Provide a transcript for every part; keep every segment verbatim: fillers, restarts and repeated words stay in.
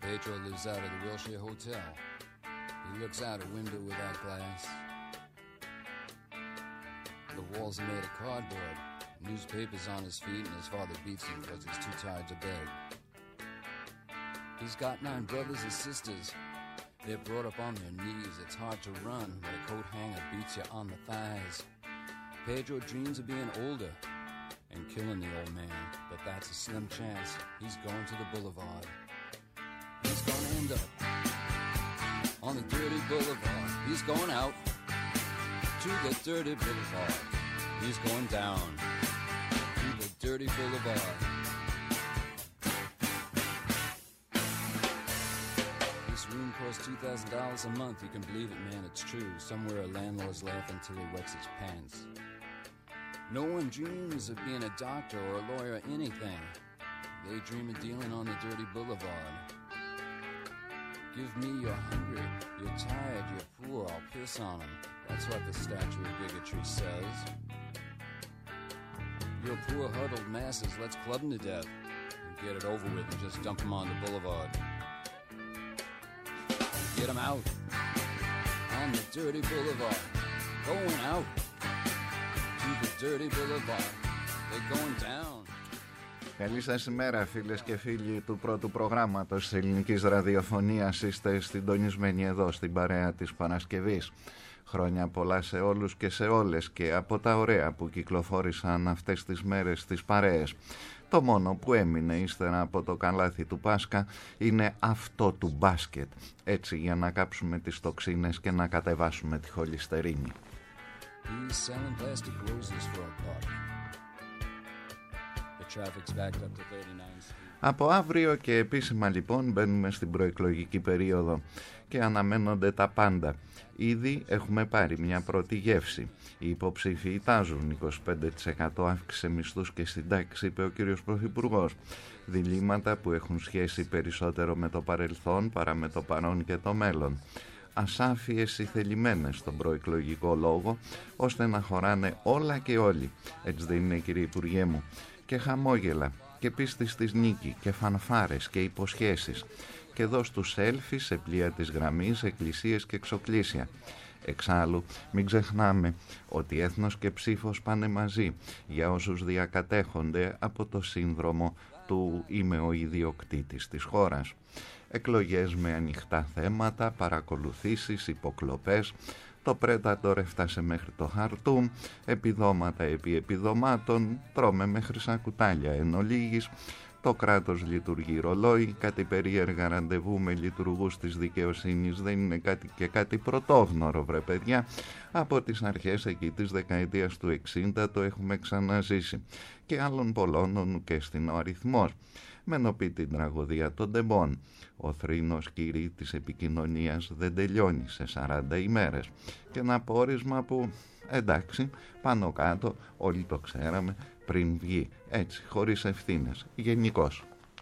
Pedro lives out of the Wilshire Hotel. He looks out a window without glass. The walls are made of cardboard. Newspapers on his feet, and his father beats him because he's too tired to beg. He's got nine brothers and sisters. They're brought up on their knees. It's hard to run when a coat hanger beats you on the thighs. Pedro dreams of being older and killing the old man, but that's a slim chance. He's going to the boulevard. He's gonna end up on the dirty boulevard. He's going out to the dirty boulevard. He's going down to the dirty boulevard. This room costs two thousand dollars a month. You can believe it, man, it's true. Somewhere a landlord's laughing till he wets his pants. No one dreams of being a doctor or a lawyer or anything. They dream of dealing on the dirty boulevard. Give me you're hungry, you're tired, you're poor, I'll piss on them. That's what the statue of bigotry says. You're poor, huddled masses, let's club them to death. And get it over with and just dump them on the boulevard. Get them out on the dirty boulevard. Going out to the dirty boulevard. They're going down. Καλή σας ημέρα, φίλες και φίλοι του πρώτου προγράμματος της ελληνικής ραδιοφωνίας. Είστε συντονισμένοι εδώ στην παρέα της Παρασκευής. Χρόνια πολλά σε όλους και σε όλες, και από τα ωραία που κυκλοφόρησαν αυτές τις μέρες στις παρέες, το μόνο που έμεινε ύστερα από το καλάθι του Πάσχα είναι αυτό του μπάσκετ, έτσι για να κάψουμε τις τοξίνες και να κατεβάσουμε τη χολυστερίνη. Από αύριο και επίσημα λοιπόν μπαίνουμε στην προεκλογική περίοδο και αναμένονται τα πάντα. Ήδη έχουμε πάρει μια πρώτη γεύση. Οι υποψήφοι τάζουν είκοσι πέντε τοις εκατό αύξησε μισθούς και συντάξεις, είπε ο κύριος Πρωθυπουργός. Διλήμματα που έχουν σχέση περισσότερο με το παρελθόν παρά με το παρόν και το μέλλον. Ασάφειες ηθελημένες στον προεκλογικό λόγο, ώστε να χωράνε όλα και όλοι. Έτσι δεν είναι, κύριε Υπουργέ μου? Και χαμόγελα και πίστη στις νίκη και φανφάρες και υποσχέσεις. Και εδώ στους σέλφι σε πλοία της γραμμής, εκκλησίες και εξοκλήσια. Εξάλλου μην ξεχνάμε ότι έθνος και ψήφος πάνε μαζί για όσους διακατέχονται από το σύνδρομο του «Είμαι ο ιδιοκτήτης της χώρας». Εκλογές με ανοιχτά θέματα, παρακολουθήσεις, υποκλοπές. Το Πρέτατορ έφτασε μέχρι το Χαρτούμ, επιδόματα επί επιδομάτων, τρώμε μέχρι σαν κουτάλια εν ολίγης. Το κράτος λειτουργεί ρολόι, κάτι περίεργα ραντεβού με λειτουργούς της δικαιοσύνης δεν είναι κάτι και κάτι πρωτόγνωρο, βρε παιδιά. Από τις αρχές εκεί της δεκαετίας του εξήντα το έχουμε ξαναζήσει, και άλλων πολλών και στην ο αριθμός. Μενοπεί την τραγωδία των τεμπών. Ο θρήνος, κύριοι, της επικοινωνίας δεν τελειώνει σε σαράντα ημέρες. Και ένα πόρισμα που, εντάξει, πάνω κάτω όλοι το ξέραμε πριν βγει, έτσι, χωρίς ευθύνες, γενικώς.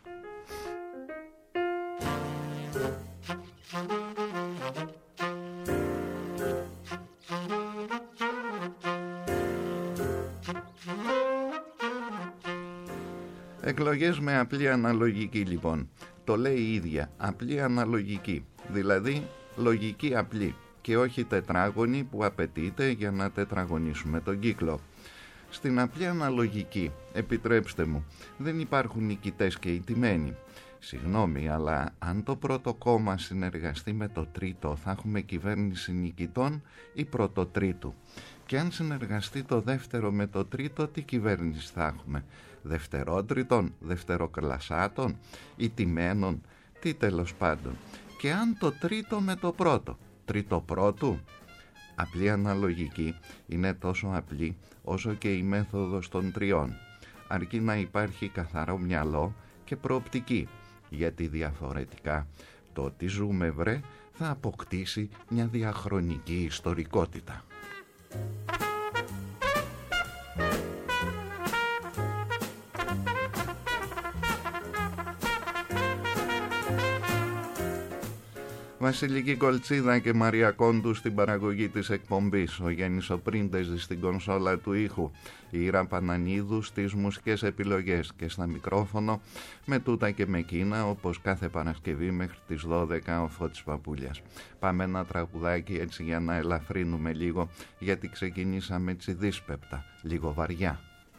Εκλογές με απλή αναλογική λοιπόν. Το λέει η ίδια, απλή αναλογική, δηλαδή λογική απλή και όχι τετράγωνη που απαιτείται για να τετραγωνίσουμε τον κύκλο. Στην απλή αναλογική, επιτρέψτε μου, δεν υπάρχουν νικητές και ηττημένοι. Συγγνώμη, αλλά αν το πρώτο κόμμα συνεργαστεί με το τρίτο, θα έχουμε κυβέρνηση νικητών ή πρωτοτρίτου? Και αν συνεργαστεί το δεύτερο με το τρίτο, τι κυβέρνηση θα έχουμε? Δευτερότριτων, δευτεροκλασσάτων, ηττημένων, τι τέλος πάντων? Και αν το τρίτο με το πρώτο, τρίτο πρώτου? Απλή αναλογική είναι τόσο απλή όσο και η μέθοδος των τριών. Αρκεί να υπάρχει καθαρό μυαλό και προοπτική, γιατί διαφορετικά το τι ζούμε, βρε, θα αποκτήσει μια διαχρονική ιστορικότητα. Βασιλική Κολτσίδα και Μαρία Κόντου στην παραγωγή της εκπομπής, ο Γιάννης ο Πρίντεζης στην κονσόλα του ήχου, η Ήρα Πανανίδου στις μουσικές επιλογές και στα μικρόφωνο, με τούτα και με εκείνα, όπως κάθε Παρασκευή μέχρι τις δώδεκα ο Φώτης Παπούλιας. Πάμε ένα τραγουδάκι έτσι για να ελαφρύνουμε λίγο, γιατί ξεκινήσαμε έτσι δύσπεπτα, λίγο βαριά.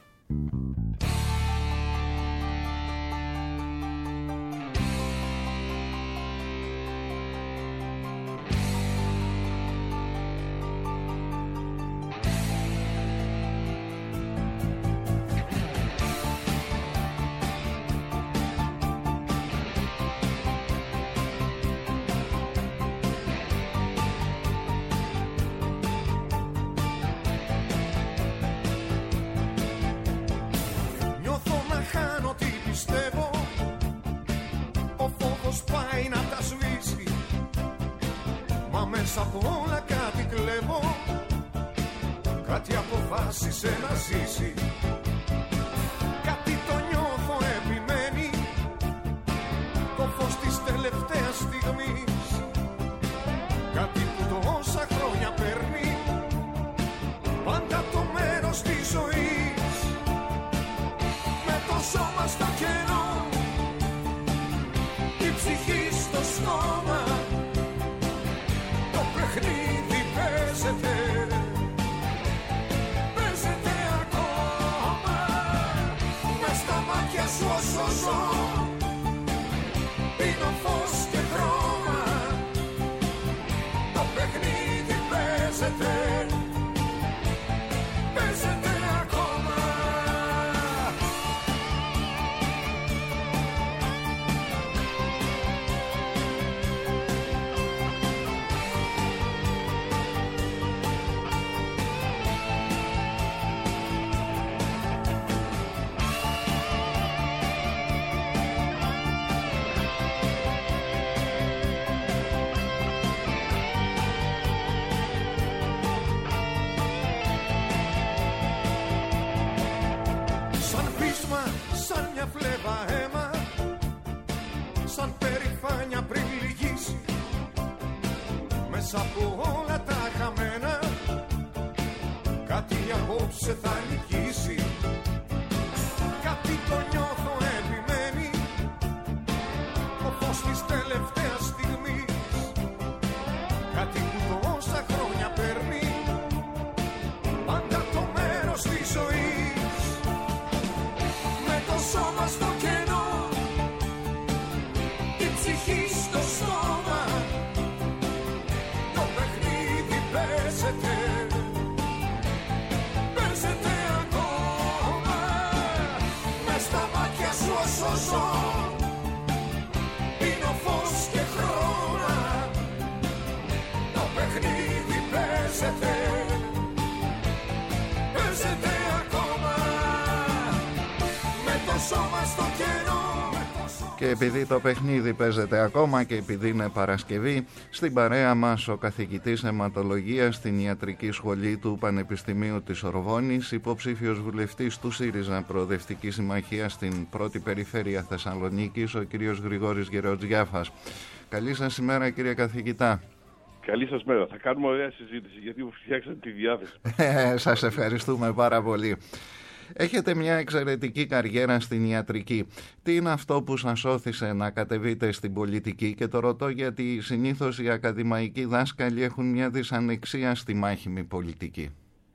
Και επειδή το παιχνίδι παίζεται ακόμα και επειδή είναι Παρασκευή, στην παρέα μας ο καθηγητής αιματολογίας στην Ιατρική Σχολή του Πανεπιστημίου της Ορβόνης, υποψήφιος βουλευτής του ΣΥΡΙΖΑ Προοδευτική Συμμαχία στην πρώτη περιφέρεια Θεσσαλονίκης, ο κύριος Γρηγόρης Γεροτζιάφας. Καλή σας ημέρα, κύριε καθηγητά. Καλή σας μέρα. Θα κάνουμε ωραία συζήτηση γιατί μου φτιάξατε τη διάθεση. Σας ευχαριστούμε πάρα πολύ. Έχετε μια εξαιρετική καριέρα στην ιατρική. Τι είναι αυτό που σας όθησε να κατεβείτε στην πολιτική? Και το ρωτώ γιατί συνήθως οι ακαδημαϊκοί δάσκαλοι έχουν μια δυσανεξία στη μάχημη πολιτική.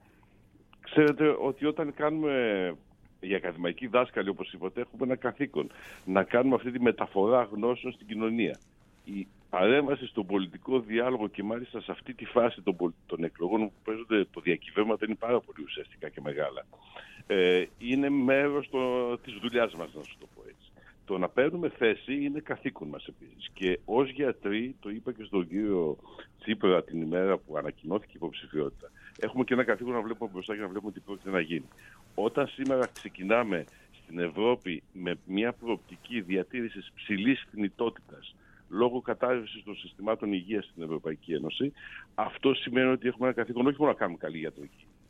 Ξέρετε ότι όταν κάνουμε, οι ακαδημαϊκοί δάσκαλοι όπως είπατε, έχουμε ένα καθήκον να κάνουμε αυτή τη μεταφορά γνώσεων στην κοινωνία. Η παρέμβαση στον πολιτικό διάλογο και μάλιστα σε αυτή τη φάση των, των εκλογών που παίζονται το διακυβέρματα είναι πάρα πολύ ουσιαστικά και μεγάλα. Ε, είναι μέρος το, της δουλειάς μας, να σου το πω έτσι. Το να παίρνουμε θέση είναι καθήκον μας επίσης. Και ως γιατροί, το είπα και στον κύριο Τσίπρα την ημέρα που ανακοινώθηκε η υποψηφιότητα, έχουμε και ένα καθήκον να βλέπουμε μπροστά και να βλέπουμε τι πρόκειται να γίνει. Όταν σήμερα ξεκινάμε στην Ευρώπη με μια προοπτική διατήρησης ψηλής θνητότητας λόγω κατάρρευσης των συστημάτων υγείας στην Ευρωπαϊκή Ένωση, αυτό σημαίνει ότι έχουμε ένα καθήκον όχι μόνο να κάνουμε καλή ιατρική,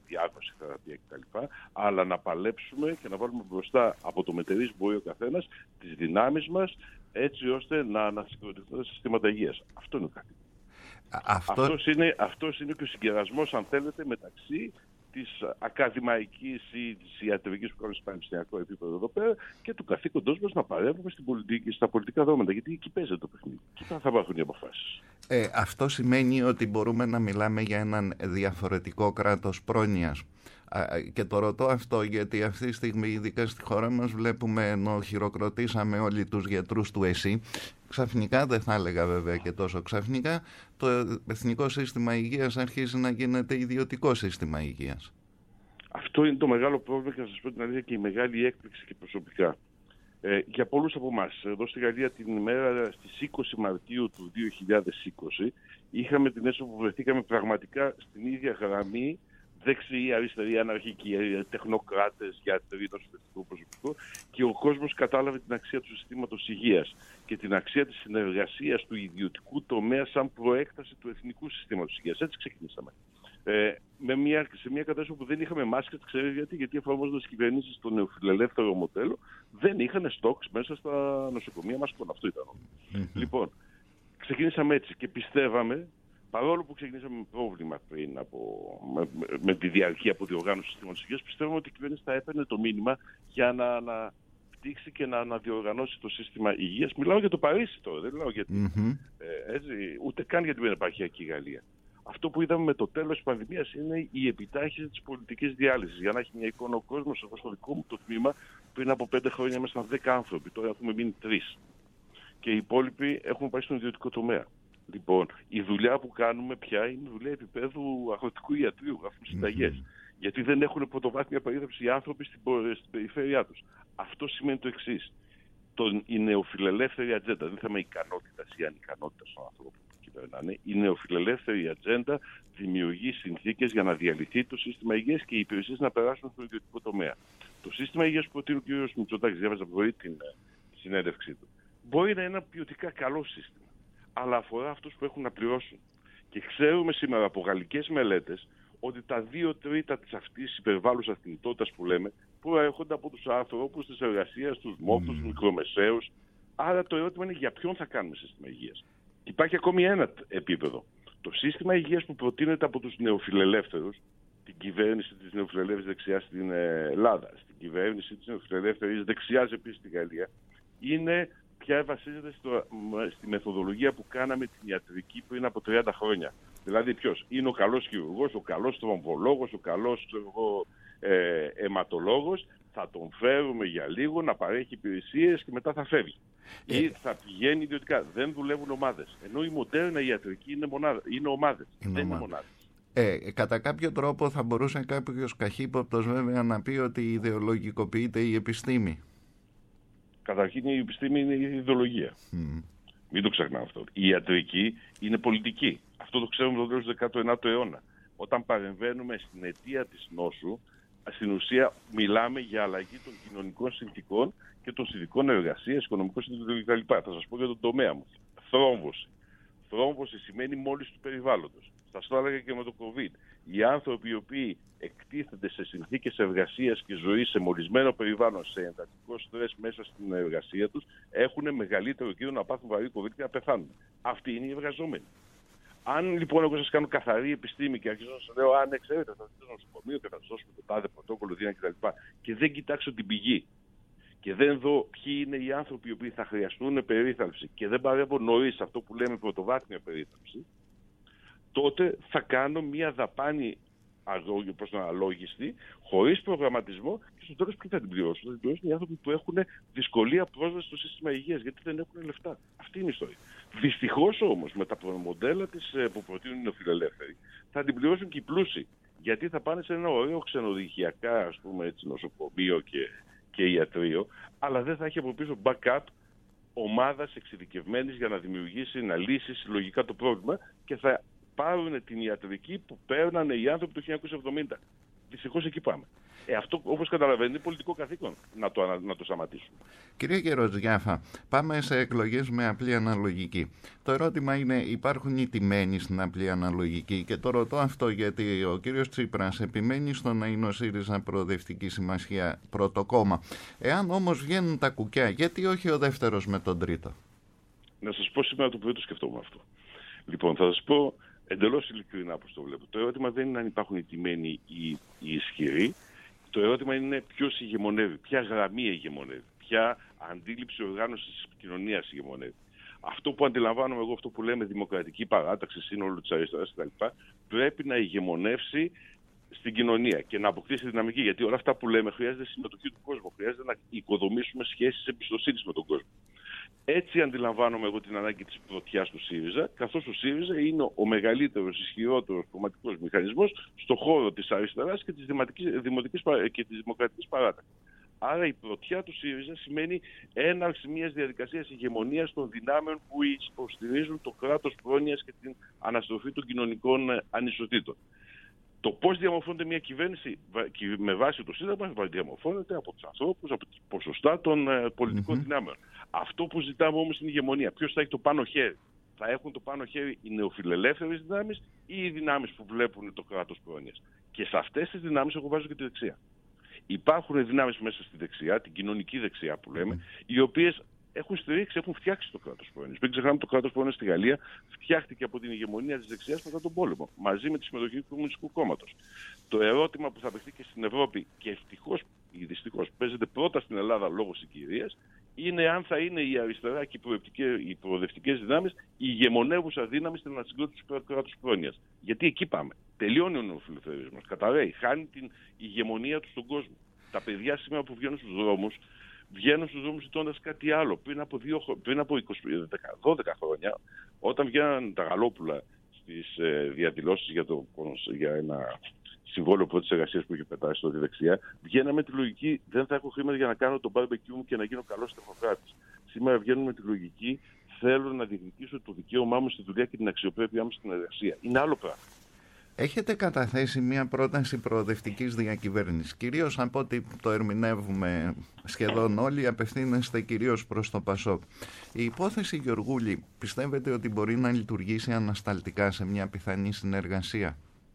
διάγνωση, θεραπεία κτλ. Αλλά να παλέψουμε και να βάλουμε μπροστά από το μετερής μπορεί ο καθένας τις δυνάμεις μας, έτσι ώστε να ανασυγκροτηθούν τα συστήματα υγείας. Αυτό είναι ο καθήκον. Αυτό... Αυτός, είναι, αυτός είναι και ο συγκερασμός, αν θέλετε, μεταξύ της ακαδημαϊκής ή της ιατρικής που κάνουμε στο πανεπιστημιακό επίπεδο εδώ πέρα και του καθήκοντός μας να παρέμβουμε στην πολιτική, στα πολιτικά δρόμεντα. Γιατί εκεί παίζεται το παιχνίδι. Εκεί θα υπάρχουν οι αποφάσεις. Ε, αυτό σημαίνει ότι μπορούμε να μιλάμε για έναν διαφορετικό κράτος πρόνοιας. Και το ρωτώ αυτό γιατί αυτή τη στιγμή, ειδικά στη χώρα μας, βλέπουμε, ενώ χειροκροτήσαμε όλοι τους γιατρούς του ΕΣΥ, ξαφνικά, δεν θα έλεγα βέβαια και τόσο ξαφνικά, το Εθνικό Σύστημα Υγείας αρχίζει να γίνεται ιδιωτικό σύστημα υγείας. Αυτό είναι το μεγάλο πρόβλημα και να σας πω την αλήθεια και η μεγάλη έκπληξη και προσωπικά. Ε, για πολλούς από εμάς, εδώ στη Γαλλία την ημέρα στις είκοσι Μαρτίου του δύο χιλιάδες είκοσι, είχαμε την αίσθηση που βρεθήκαμε πραγματικά στην ίδια γραμμή, δεξιοί, αριστεροί, αναρχικοί, τεχνοκράτες, γιατροί, νοσηλευτικό προσωπικό, και ο κόσμος κατάλαβε την αξία του συστήματος υγείας και την αξία της συνεργασίας του ιδιωτικού τομέα σαν προέκταση του εθνικού συστήματος υγείας. Έτσι ξεκινήσαμε. Ε, με μια, σε μια κατάσταση που δεν είχαμε μάσκες, ξέρετε γιατί, γιατί εφαρμόζοντας κυβερνήσεις στο νεοφιλελεύθερο μοντέλο, δεν είχαν στόξ μέσα στα νοσοκομεία μασκών. Αυτό ήταν. Mm-hmm. Λοιπόν, ξεκινήσαμε έτσι και πιστεύαμε, παρόλο που ξεκινήσαμε με πρόβλημα πριν από, με, με τη διαρκή αποδιοργάνωση του συστήματος υγείας, πιστεύαμε ότι η κυβέρνηση θα έπαιρνε το μήνυμα για να, να πτύξει και να, να διοργανώσει το σύστημα υγείας. Μιλάω για το Παρίσι τώρα, δεν μιλάω για την, mm-hmm. ε, έτσι, ούτε καν για την επαρχιακή Γαλλία. Αυτό που είδαμε με το τέλος της πανδημίας είναι η επιτάχυνση της πολιτικής διάλυσης. Για να έχει μια εικόνα ο κόσμος, εγώ στο δικό μου το τμήμα, πριν από πέντε χρόνια ήμασταν δέκα άνθρωποι, τώρα έχουμε μείνει τρεις. Και οι υπόλοιποι έχουν πάει στον ιδιωτικό τομέα. Λοιπόν, η δουλειά που κάνουμε πια είναι δουλειά επίπεδου αγροτικού ιατρίου, γράφουν συνταγές. Mm-hmm. Γιατί δεν έχουν πρωτοβάθμια περίθαλψη οι άνθρωποι στην, στην περιφέρειά τους. Αυτό σημαίνει το εξής. Η νεοφιλελεύθερη ατζέντα, δεν θα είμαι ικανότητα ή ανικανότητα στον άνθρωπο που κυβερνάνε, η νεοφιλελεύθερη ατζέντα δημιουργεί συνθήκες για να διαλυθεί το σύστημα υγείας και οι υπηρεσίες να περάσουν στον ιδιωτικό τομέα. Το σύστημα υγείας που προτείνει ο κ. Μητσοτάκης, διάβαζα από την, την συνέντευξή του, μπορεί να είναι ένα ποιοτικά καλό σύστημα, αλλά αφορά αυτούς που έχουν να πληρώσουν. Και ξέρουμε σήμερα από γαλλικές μελέτες ότι τα δύο τρίτα της αυτής υπερβάλλουσας θνητότητας που λέμε προέρχονται από τους άνθρωπους της εργασίας, τους μόχθους, τους μικρομεσαίους. Άρα το ερώτημα είναι για ποιον θα κάνουμε σύστημα υγείας. Υπάρχει ακόμη ένα επίπεδο. Το σύστημα υγείας που προτείνεται από τους νεοφιλελεύθερους, την κυβέρνηση της νεοφιλελεύθερης δεξιάς στην Ελλάδα, στην κυβέρνηση της νεοφιλελεύθερης δεξιάς επίσης στη Γαλλία, είναι πια βασίζεται στο, στη μεθοδολογία που κάναμε την ιατρική πριν από τριάντα χρόνια. Δηλαδή ποιος είναι ο καλός χειρουργός, ο καλός θρομβολόγος, ο καλός εγώ, ε, αιματολόγος, θα τον φέρουμε για λίγο να παρέχει υπηρεσίες και μετά θα φεύγει. Ε. Ή θα πηγαίνει ιδιωτικά. Δεν δουλεύουν ομάδες. Ενώ η μοντέρνα ιατρική είναι, μονάδα, είναι ομάδες. Είναι δεν ομάδα. είναι μονάδες. Ε, κατά κάποιο τρόπο θα μπορούσε κάποιος καχύποπτος βέβαια να πει ότι ιδεολογικοποιείται η επιστήμη. Καταρχήν η επιστήμη είναι η ιδεολογία. Mm. Μην το ξεχνάμε αυτό. Η ιατρική είναι πολιτική. Αυτό το ξέρουμε το τέλος του δέκατου ενάτου αιώνα. Όταν παρεμβαίνουμε στην αιτία της νόσου, στην ουσία μιλάμε για αλλαγή των κοινωνικών συνθηκών και των συνθηκών εργασίας, οικονομικών συνθηκών κλπ. Θα σας πω για τον τομέα μου. Θρόμβωση. Θρόμβωση σημαίνει μόλις του περιβάλλοντος. Σας το έλεγα και με το COVID. Οι άνθρωποι οι οποίοι εκτίθενται σε συνθήκες εργασίας και ζωής σε μολυσμένο περιβάλλον, σε εντατικό στρες μέσα στην εργασία τους, έχουν μεγαλύτερο κίνδυνο να πάθουν βαρύ COVID και να πεθάνουν. Αυτοί είναι οι εργαζόμενοι. Αν λοιπόν εγώ σας κάνω καθαρή επιστήμη και αρχίζω να σας λέω, αν ξέρετε, θα δείτε στο νοσοκομείο και θα σας δώσουμε το τάδε πρωτόκολλο, δίνα κτλ. Και δεν κοιτάξω την πηγή και δεν δω ποιοι είναι οι άνθρωποι οι οποίοι θα χρειαστούν περίθαλψη και δεν παρεύω νωρίς αυτό που λέμε πρωτοβάθμια περίθαλψη, τότε θα κάνω μια δαπάνη προς τον αλόγιστη, χωρίς προγραμματισμό και στο τέλος ποιοι θα την πληρώσουν. Θα την πληρώσουν οι άνθρωποι που έχουν δυσκολία πρόσβαση στο σύστημα υγείας, γιατί δεν έχουν λεφτά. Αυτή είναι η ιστορία. Δυστυχώς όμως με τα μοντέλα της, που προτείνουν οι νεοφιλελεύθεροι, θα την πληρώσουν και οι πλούσιοι. Γιατί θα πάνε σε ένα ωραίο ξενοδοχειακά, ας πούμε, έτσι, νοσοκομείο και, και ιατρείο, αλλά δεν θα έχει από πίσω backup ομάδας εξειδικευμένης για να δημιουργήσει, να λύσει συλλογικά το πρόβλημα και θα πάρουν την ιατρική που παίρνανε οι άνθρωποι το χίλια εννιακόσια εβδομήντα. Δυστυχώς εκεί πάμε. Ε, αυτό, όπως καταλαβαίνετε, είναι πολιτικό καθήκον να το, να, να το σταματήσουμε. Κύριε Γεροτζιάφα, πάμε σε εκλογές με απλή αναλογική. Το ερώτημα είναι, υπάρχουν οι τιμένοι στην απλή αναλογική? Και το ρωτώ αυτό γιατί ο κύριος Τσίπρας επιμένει στο να είναι ο ΣΥΡΙΖΑ Προοδευτική Συμμαχία πρώτο κόμμα. Εάν όμως βγαίνουν τα κουκιά, γιατί όχι ο δεύτερος με τον τρίτο? Να σας πω σήμερα το πρωί το σκεφτόμουν αυτό. Λοιπόν, θα σας πω εντελώς ειλικρινά πώς το βλέπω. Το ερώτημα δεν είναι αν υπάρχουν οι τιμένοι ή οι ισχυροί. Το ερώτημα είναι ποιος ηγεμονεύει, ποια γραμμή ηγεμονεύει, ποια αντίληψη οργάνωσης της κοινωνίας ηγεμονεύει. Αυτό που αντιλαμβάνομαι εγώ, αυτό που λέμε δημοκρατική παράταξη, σύνολο της αριστεράς κτλ., πρέπει να ηγεμονεύσει στην κοινωνία και να αποκτήσει δυναμική. Γιατί όλα αυτά που λέμε χρειάζεται συμμετοχή του κόσμου, χρειάζεται να οικοδομήσουμε σχέσεις εμπιστοσύνης με τον κόσμο. Έτσι αντιλαμβάνομαι εγώ την ανάγκη της πρωτιάς του ΣΥΡΙΖΑ, καθώς ο ΣΥΡΙΖΑ είναι ο μεγαλύτερος, ισχυρότερος κομματικός μηχανισμός στον χώρο της αριστεράς και της, δημοτικής, και της δημοκρατικής παράταξης. Άρα η πρωτιά του ΣΥΡΙΖΑ σημαίνει έναρξη μιας διαδικασίας ηγεμονίας των δυνάμεων που υποστηρίζουν το κράτος πρόνοιας και την αναστροφή των κοινωνικών ανισοτήτων. Το πώς διαμορφώνεται μια κυβέρνηση με βάση το Σύνταγμα διαμορφώνεται από τους ανθρώπους, από τις ποσοστά των πολιτικών mm-hmm. δυνάμεων. Αυτό που ζητάμε όμως είναι η ηγεμονία. Ποιος θα έχει το πάνω χέρι? Θα έχουν το πάνω χέρι οι νεοφιλελεύθερες δυνάμεις ή οι δυνάμεις που βλέπουν το κράτος πρόνοιας? Και σε αυτές τις δυνάμεις εγώ βάζω και τη δεξιά. Υπάρχουν δυνάμεις μέσα στη δεξιά, την κοινωνική δεξιά που λέμε, mm. οι οποίες έχουν στηρίξει, έχουν φτιάξει το κράτος πρόνοιας. Μην ξεχνάμε το κράτος πρόνοιας στη Γαλλία φτιάχτηκε από την ηγεμονία της δεξιάς μετά τον πόλεμο, μαζί με τη συμμετοχή του Κομμουνιστικού Κόμματος. Το ερώτημα που θα παιχτεί και στην Ευρώπη, και ευτυχώς ή δυστυχώς παίζεται πρώτα στην Ελλάδα λόγω συγκυρίας, είναι αν θα είναι η αριστερά και οι προοδευτικές δυνάμεις η ηγεμονεύουσα δύναμη στην ανασυγκρότηση του κράτους πρόνοιας. Γιατί εκεί πάμε. Τελειώνει ο νεοφιλελευθερισμός. Καταραίει. Χάνει την ηγεμονία του στον κόσμο. Τα παιδιά σήμερα που βγαίνουν στους δρόμους, βγαίνουν στους δρόμους ζητώντας κάτι άλλο. Πριν από, δύο, πριν από είκοσι, δώδεκα χρόνια, όταν βγαίναν τα γαλόπουλα στις ε, διαδηλώσεις για, το, για ένα συμβόλαιο πρώτης εργασίας που είχε πετάσει στο δεξιά, βγαίναμε με τη λογική δεν θα έχω χρήματα για να κάνω τον μπάρμπεκιου μου και να γίνω καλός τεχνοκράτης. Σήμερα βγαίνουμε με τη λογική θέλω να διεκδικήσω το δικαίωμά μου στη δουλειά και την αξιοπρέπειά μου στην εργασία. Είναι άλλο πράγμα. Έχετε καταθέσει μια πρόταση προοδευτικής διακυβέρνησης. Κυρίως από ό,τι το ερμηνεύουμε σχεδόν όλοι, απευθύνεστε κυρίως προς το ΠΑΣΟΚ. Η υπόθεση Γεωργούλη πιστεύετε ότι μπορεί να λειτουργήσει ανασταλτικά σε μια πιθανή συνεργασία?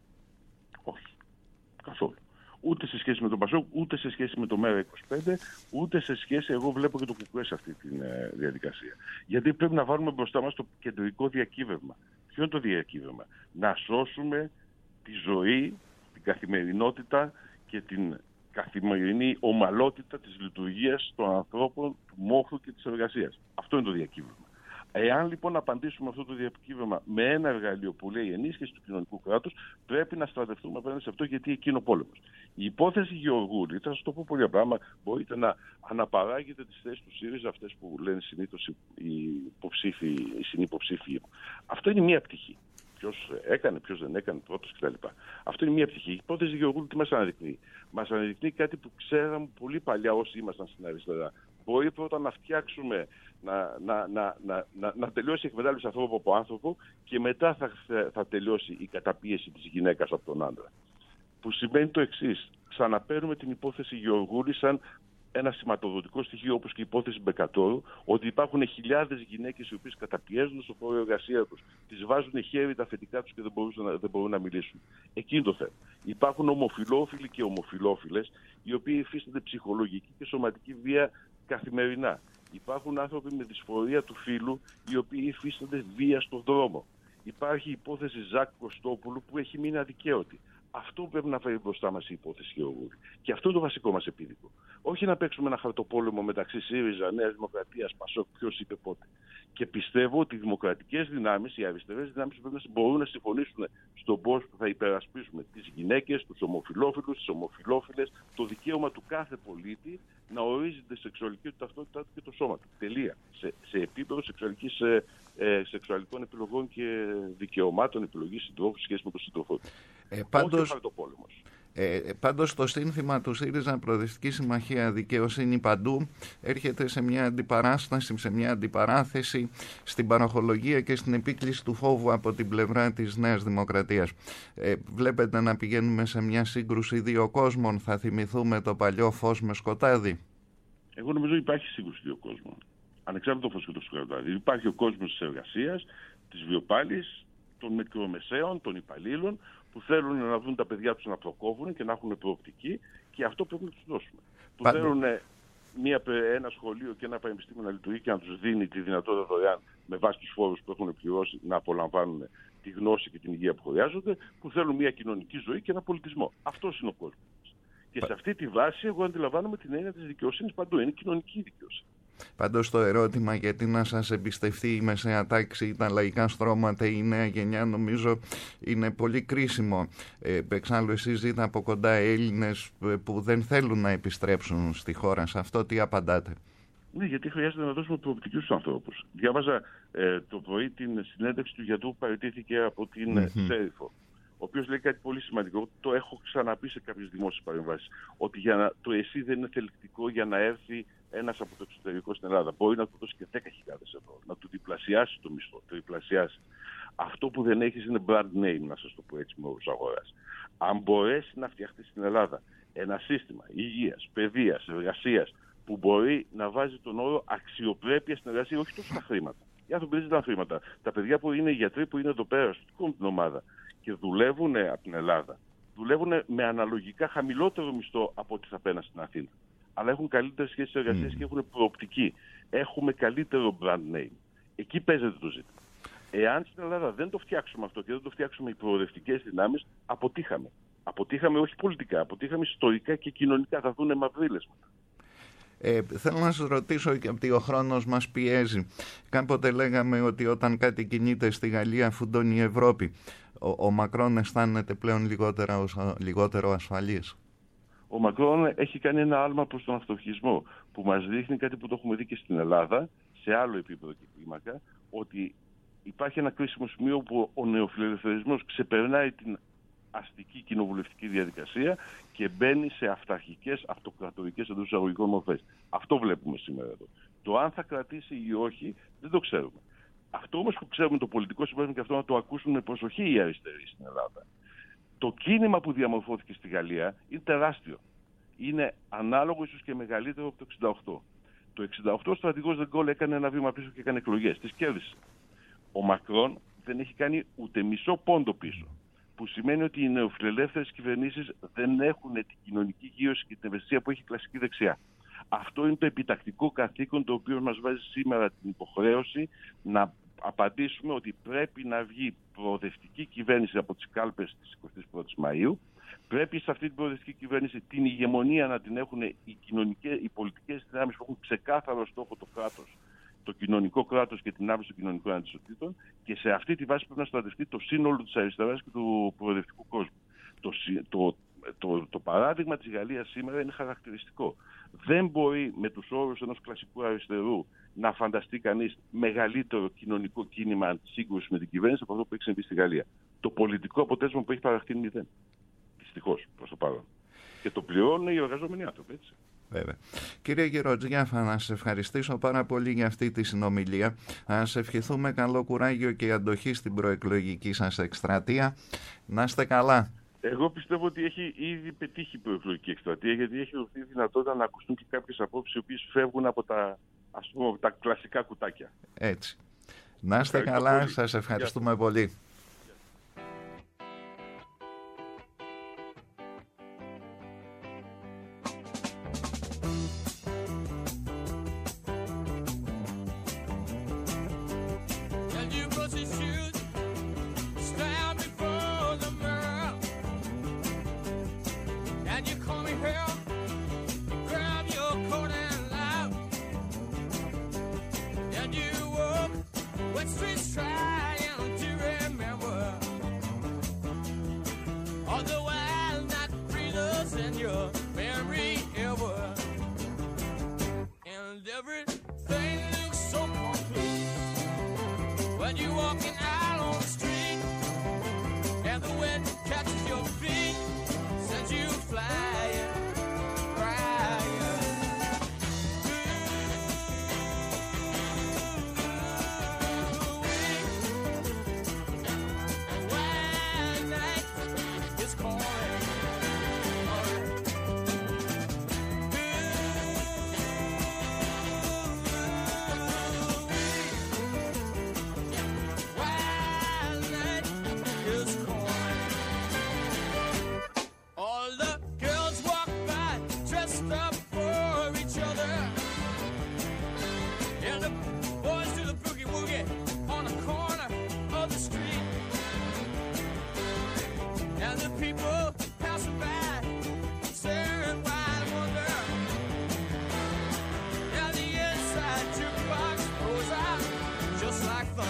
Όχι. Καθόλου. Ούτε σε σχέση με τον ΠΑΣΟΚ, ούτε σε σχέση με το ΜΕΡΑ είκοσι πέντε, ούτε σε σχέση, εγώ βλέπω και το ΚΚΕ σε αυτή τη ε, διαδικασία. Γιατί πρέπει να βάλουμε μπροστά μας το κεντρικό διακύβευμα. Ποιο είναι το διακύβευμα? Να σώσουμε τη ζωή, την καθημερινότητα και την καθημερινή ομαλότητα της λειτουργίας των ανθρώπων, του μόχθου και της εργασίας. Αυτό είναι το διακύβευμα. Εάν λοιπόν απαντήσουμε αυτό το διακύβευμα με ένα εργαλείο που λέει ενίσχυση του κοινωνικού κράτους, πρέπει να στρατευτούμε απέναντι σε αυτό, γιατί εκεί είναι ο πόλεμος. Η υπόθεση Γεωργούλη, θα σας το πω πολύ απλά, μπορείτε να αναπαράγετε τις θέσεις του ΣΥΡΙΖΑ, αυτές που λένε συνήθως οι υποψήφοι, οι συνυποψήφοι. Αυτό είναι μία πτυχή. Ποιος έκανε, ποιος δεν έκανε, πρώτος κτλ. Αυτό είναι μία πτυχή. Η υπόθεση Γεωργούλη τι μας αναδεικνύει? Μας αναδεικνύει κάτι που ξέραμε πολύ παλιά όσοι ήμασταν στην αριστερά. Μπορεί πρώτα να φτιάξουμε, να, να, να, να, να, να τελειώσει η εκμετάλλευση ανθρώπου από άνθρωπο και μετά θα, θα τελειώσει η καταπίεση της γυναίκας από τον άντρα. Που σημαίνει το εξής. Ξαναπαίρνουμε την υπόθεση Γεωργούλη σαν ένα σηματοδοτικό στοιχείο, όπως και η υπόθεση Μπεκατόρου, ότι υπάρχουν χιλιάδες γυναίκες οι οποίες καταπιέζουν στο χώρο εργασία τους, τις βάζουν χέρι τα αφεντικά τους και δεν μπορούν, να, δεν μπορούν να μιλήσουν. Εκεί είναι το θέμα. Υπάρχουν ομοφυλόφιλοι και ομοφυλόφιλες, οι οποίοι υφίστανται ψυχολογική και σωματική βία καθημερινά. Υπάρχουν άνθρωποι με δυσφορία του φύλου, οι οποίοι υφίστανται βία στον δρόμο. Υπάρχει η υπόθεση Ζακ Κωστόπουλου που έχει μείνει αδικαίωτη. Αυτό πρέπει να φέρει μπροστά μας η υπόθεση Γεωργούλη. Και αυτό είναι το βασικό μας επίδικο. Όχι να παίξουμε ένα χαρτοπόλεμο μεταξύ ΣΥΡΙΖΑ, Νέας Δημοκρατίας, ΠΑΣΟΚ, ποιος είπε πότε. Και πιστεύω ότι οι δημοκρατικές δυνάμεις, οι αριστερές δυνάμεις πρέπει να μπορούν να συμφωνήσουν στον πώς θα υπερασπίσουμε τις γυναίκες, τους ομοφυλόφιλους, τις ομοφυλόφιλες, το δικαίωμα του κάθε πολίτη να ορίζει τη σεξουαλική του ταυτότητά του και το σώμα του. Τελεία. Σε, σε επίπεδο σεξουαλικής, ε, ε, σεξουαλικών επιλογών και δικαιωμάτων επιλογής συντρόφου σχέση με τον σύντροφό του. Ε, πάντως, Ε, πάντως το σύνθημα του ΣΥΡΙΖΑ, Προοδευτική Συμμαχία, Δικαιοσύνη Παντού, έρχεται σε μια αντιπαράσταση, σε μια αντιπαράθεση στην παροχολογία και στην επίκληση του φόβου από την πλευρά της Νέας Δημοκρατίας. Ε, βλέπετε να πηγαίνουμε σε μια σύγκρουση δύο κόσμων, θα θυμηθούμε το παλιό φως με σκοτάδι? Εγώ νομίζω υπάρχει σύγκρουση δύο κόσμων. Ανεξάρτητα το φως και το σκοτάδι. Υπάρχει ο κόσμος της εργασίας, της βιοπάλης, των μικρομεσαίων, των υπαλλήλων, που θέλουν να δουν τα παιδιά τους να προκόβουν και να έχουν προοπτική, και αυτό πρέπει να τους δώσουμε. Που Πάντως θέλουν μια, ένα σχολείο και ένα πανεπιστήμιο να λειτουργεί και να τους δίνει τη δυνατότητα δωρεάν με βάση τους φόρους που έχουν πληρώσει να απολαμβάνουν τη γνώση και την υγεία που χρειάζονται, που θέλουν μια κοινωνική ζωή και ένα πολιτισμό. Αυτός είναι ο κόσμος. Και σε αυτή τη βάση εγώ αντιλαμβάνομαι την έννοια της δικαιοσύνης παντού. Είναι κοινωνική δικαιοσύνη. Πάντως το ερώτημα γιατί να σας εμπιστευτεί η μεσαία τάξη, τα λαϊκά στρώματα, η νέα γενιά, νομίζω είναι πολύ κρίσιμο. Ε, εξάλλου εσείς ζείτε από κοντά Έλληνες που δεν θέλουν να επιστρέψουν στη χώρα. Σε αυτό τι απαντάτε? Ναι, γιατί χρειάζεται να δώσουμε προοπτική στους ανθρώπους. Διάβαζα ε, το πρωί την συνέντευξη του γιατρού που παραιτήθηκε από την mm-hmm. Σέριφο, ο οποίος λέει κάτι πολύ σημαντικό. Το έχω ξαναπεί σε κάποιες δημόσιες παρεμβάσεις. Ότι για να, το ΕΣΥ δεν είναι θελκτικό για να έρθει ένας από το εξωτερικό στην Ελλάδα. Μπορεί να του δώσει και δέκα χιλιάδες ευρώ, να του διπλασιάσει το μισθό, το διπλασιάσει. Αυτό που δεν έχεις είναι brand name, να σας το πω έτσι με όρους αγοράς. Αν μπορέσει να φτιαχτεί στην Ελλάδα ένα σύστημα υγείας, παιδείας, εργασίας, που μπορεί να βάζει τον όρο αξιοπρέπεια στην εργασία, όχι τόσο τα χρήματα. Οι άνθρωποι δεν ζητάνε χρήματα. Τα παιδιά που είναι γιατροί, που είναι εδώ πέρα, στο την ομάδα και δουλεύουν από την Ελλάδα, δουλεύουν με αναλογικά χαμηλότερο μισθό από ό,τι θα πέραν στην Αθήνα. Αλλά έχουν καλύτερες σχέσεις εργασίας mm. και έχουν προοπτική. Έχουμε καλύτερο brand name. Εκεί παίζεται το ζήτημα. Εάν στην Ελλάδα δεν το φτιάξουμε αυτό και δεν το φτιάξουμε οι προοδευτικές δυνάμεις, αποτύχαμε. Αποτύχαμε όχι πολιτικά, αποτύχαμε ιστορικά και κοινωνικά. Θα δουν μαυρίλες μετά. Ε, θέλω να σας ρωτήσω, γιατί ο χρόνος μας πιέζει. Κάποτε λέγαμε ότι όταν κάτι κινείται στη Γαλλία φουντώνει η Ευρώπη. Ο, ο Μακρόν αισθάνεται πλέον λιγότερο, λιγότερο ασφαλής? Ο Μακρόν έχει κάνει ένα άλμα προς τον αυτορχισμό, που μας δείχνει κάτι που το έχουμε δει και στην Ελλάδα, σε άλλο επίπεδο και κλίμακα, ότι υπάρχει ένα κρίσιμο σημείο που ο νεοφιλελευθερισμός ξεπερνάει την αστική κοινοβουλευτική διαδικασία και μπαίνει σε αυταρχικές, αυτοκρατορικές εντός εισαγωγικών μορφές. Αυτό βλέπουμε σήμερα εδώ. Το αν θα κρατήσει ή όχι δεν το ξέρουμε. Αυτό όμως που ξέρουμε, το πολιτικό συμπέρασμα, και αυτό να το ακούσουν με προσοχή οι αριστεροί στην Ελλάδα. Το κίνημα που διαμορφώθηκε στη Γαλλία είναι τεράστιο. Είναι ανάλογο, ίσως και μεγαλύτερο από το εξήντα οκτώ. Το εξήντα οκτώ ο στρατηγός Δεγκόλ έκανε ένα βήμα πίσω και έκανε εκλογές. Τις κέρδισε. Ο Μακρόν δεν έχει κάνει ούτε μισό πόντο πίσω. Που σημαίνει ότι οι νεοφιλελεύθερες κυβερνήσεις δεν έχουν την κοινωνική γύρωση και την ευαισθησία που έχει η κλασική δεξιά. Αυτό είναι το επιτακτικό καθήκον, το οποίο μας βάζει σήμερα την υποχρέωση να απαντήσουμε ότι πρέπει να βγει προοδευτική κυβέρνηση από τις κάλπες της εικοστής πρώτης Μαΐου. Πρέπει σε αυτή την προοδευτική κυβέρνηση την ηγεμονία να την έχουν οι, κοινωνικές, οι πολιτικές δυνάμεις που έχουν ξεκάθαρο στόχο το κράτος, το κοινωνικό κράτος και την άμεση των κοινωνικών ανισοτήτων, και σε αυτή τη βάση πρέπει να στρατευτεί το σύνολο της αριστεράς και του προοδευτικού κόσμου. Το, το, το, το παράδειγμα της Γαλλίας σήμερα είναι χαρακτηριστικό. Δεν μπορεί με τους όρους ενός κλασικού αριστερού να φανταστεί κανείς μεγαλύτερο κοινωνικό κίνημα σύγκρουση με την κυβέρνηση από αυτό που έχει συμβεί στη Γαλλία. Το πολιτικό αποτέλεσμα που έχει παραχθεί είναι μηδέν. Δυστυχώς προς το παρόν. Και το πληρώνουν οι εργαζόμενοι άνθρωποι, έτσι. Βέβαια. Κύριε Γεροτζιάφα, να σας ευχαριστήσω πάρα πολύ για αυτή τη συνομιλία. Να σας ευχηθούμε καλό κουράγιο και αντοχή στην προεκλογική σας εκστρατεία. Να είστε καλά. Εγώ πιστεύω ότι έχει ήδη πετύχει η προεκλογική εκστρατεία, γιατί έχει δοθεί δυνατότητα να ακουστούν και κάποιες απόψεις οι οποίες φεύγουν από τα, ας πούμε, από τα κλασικά κουτάκια. Έτσι. Να είστε καλά, πολύ. Σας ευχαριστούμε yeah. πολύ. Catches your feet, sends you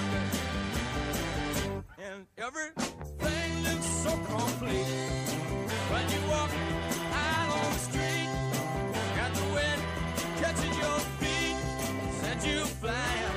And everything looks so complete when you walk out on the street and the wind catches your feet, sends you flying.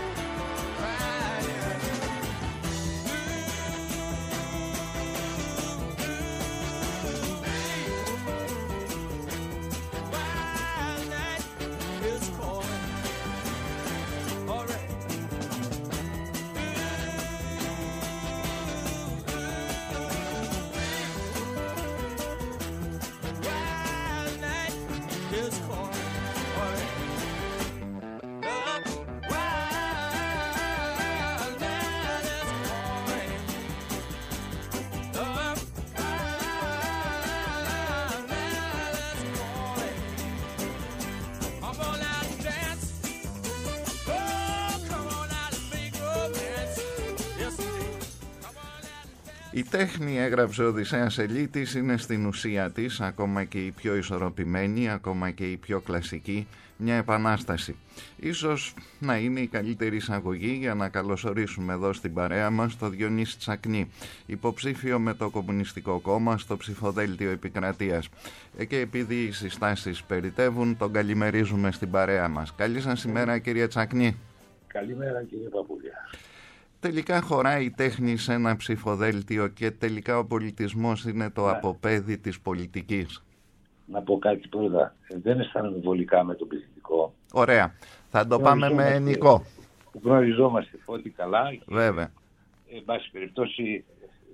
Η τέχνη, έγραψε ο Οδυσσέας Ελίτης, είναι στην ουσία της, ακόμα και η πιο ισορροπημένη, ακόμα και η πιο κλασική, μια επανάσταση. Ίσως να είναι η καλύτερη εισαγωγή για να καλωσορίσουμε εδώ στην παρέα μας το Διονύση Τσακνή, υποψήφιο με το Κομμουνιστικό Κόμμα στο ψηφοδέλτιο επικρατείας. Ε, και επειδή οι συστάσεις περιτεύουν, τον καλημερίζουμε στην παρέα μας. Καλή σας ημέρα, κύριε Τσακνή. Καλημέρα, κύριε Παπούλια. Τελικά χωράει η τέχνη σε ένα ψηφοδέλτιο και τελικά ο πολιτισμός είναι το ναι. αποπέδι της πολιτικής. Να πω κάτι πρώτα. Δεν αισθάνομαι βολικά με τον πληθυντικό. Ωραία. Θα το πάμε με ενικό. Γνωριζόμαστε Φώτη καλά. Βέβαια. Εν πάση περιπτώσει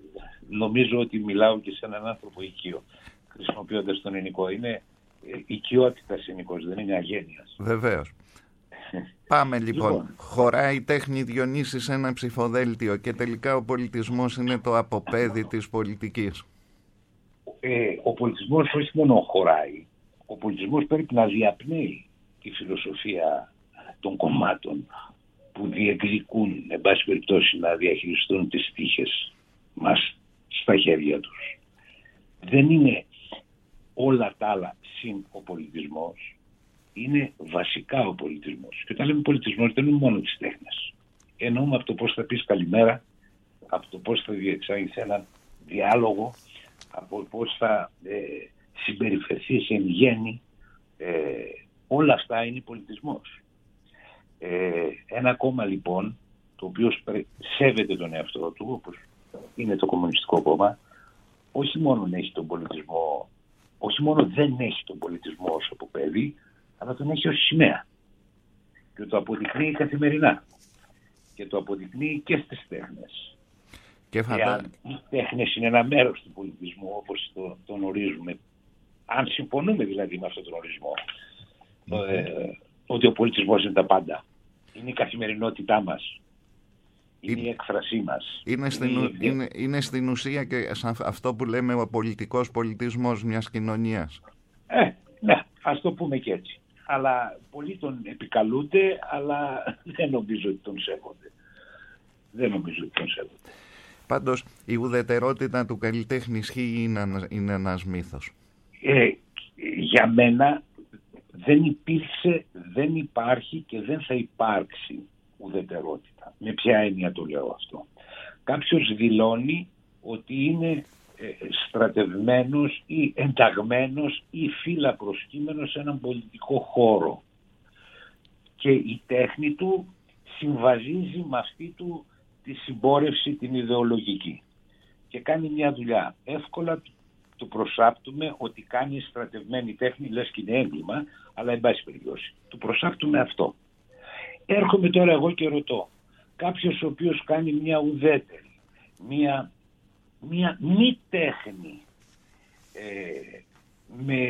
νομίζω ότι μιλάω και σε έναν άνθρωπο οικείο, χρησιμοποιώντας τον ενικό. Είναι οικειότητας ενικός, δεν είναι αγένειας. Βεβαίως. Πάμε λοιπόν. λοιπόν. Χωράει η τέχνη, Διονύση, σε ένα ψηφοδέλτιο και τελικά ο πολιτισμός είναι το αποπέδι της πολιτικής. Ε, ο πολιτισμός όχι μόνο χωράει, ο πολιτισμός πρέπει να διαπνέει τη φιλοσοφία των κομμάτων που διεκδικούν, εν πάση περιπτώσει, να διαχειριστούν τις τύχες μας στα χέρια τους. Δεν είναι όλα τα άλλα συν ο πολιτισμός. Είναι βασικά ο πολιτισμός. Και όταν λέμε πολιτισμός δεν είναι μόνο τις τέχνες. Εννοούμε από το πώς θα πεις καλημέρα, από το πώς θα διεξάγεις έναν διάλογο, από πώς θα ε, συμπεριφερθείς εν γέννη. Ε, όλα αυτά είναι πολιτισμός. Ε, ένα κόμμα λοιπόν, το οποίο σέβεται τον εαυτό του, όπως είναι το Κομμουνιστικό Κόμμα, όχι μόνο έχει τον πολιτισμό, όχι μόνο δεν έχει τον πολιτισμό ως αποπέδι, αλλά τον έχει ως σημαία. Και το αποδεικνύει καθημερινά. Και το αποδεικνύει και στις τέχνες. Και φαντα... Εάν οι τέχνες είναι ένα μέρος του πολιτισμού, όπως το, τον ορίζουμε, αν συμφωνούμε δηλαδή με αυτόν τον ορισμό, mm-hmm. ε, ότι ο πολιτισμός είναι τα πάντα. Είναι η καθημερινότητά μας. Είναι η, η έκφρασή μας. Είναι στην, είναι... είναι, είναι στην ουσία και αυτό που λέμε ο πολιτικός πολιτισμός μιας κοινωνίας. Ε, ναι, ας το πούμε και έτσι. Αλλά πολλοί τον επικαλούνται, αλλά δεν νομίζω ότι τον σέβονται. Δεν νομίζω ότι τον σέβονται. Πάντως, η ουδετερότητα του καλλιτέχνη ισχύει είναι, είναι ένας μύθος. Ε, για μένα δεν υπήρξε, δεν υπάρχει και δεν θα υπάρξει ουδετερότητα. Με ποια έννοια το λέω αυτό? Κάποιος δηλώνει ότι είναι στρατευμένος ή ενταγμένος ή φύλαπροσκύμενος σε έναν πολιτικό χώρο. Και η τέχνη του συμβαδίζει με αυτή του τη συμπόρευση την ιδεολογική. Και κάνει μια δουλειά. Εύκολα το προσάπτουμε ότι κάνει στρατευμένη τέχνη, λες και είναι έγκλημα, αλλά εν πάση περιπτώσει. Του προσάπτουμε αυτό. Έρχομαι τώρα εγώ και ρωτώ. Κάποιος ο οποίος κάνει μια ουδέτερη, μια μια μη τέχνη ε, με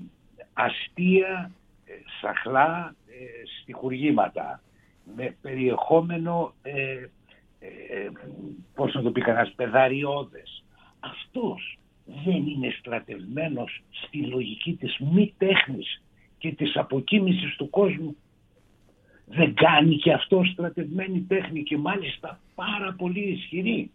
αστεία, ε, σαχλά ε, στιχουργήματα, με περιεχόμενο ε, ε, πώς να το πει κανένας, παιδαριώδες. Αυτός δεν είναι στρατευμένος στη λογική της μη τέχνης και της αποκοίμησης του κόσμου? Δεν κάνει και αυτό στρατευμένη τέχνη και μάλιστα πάρα πολύ ισχυρή?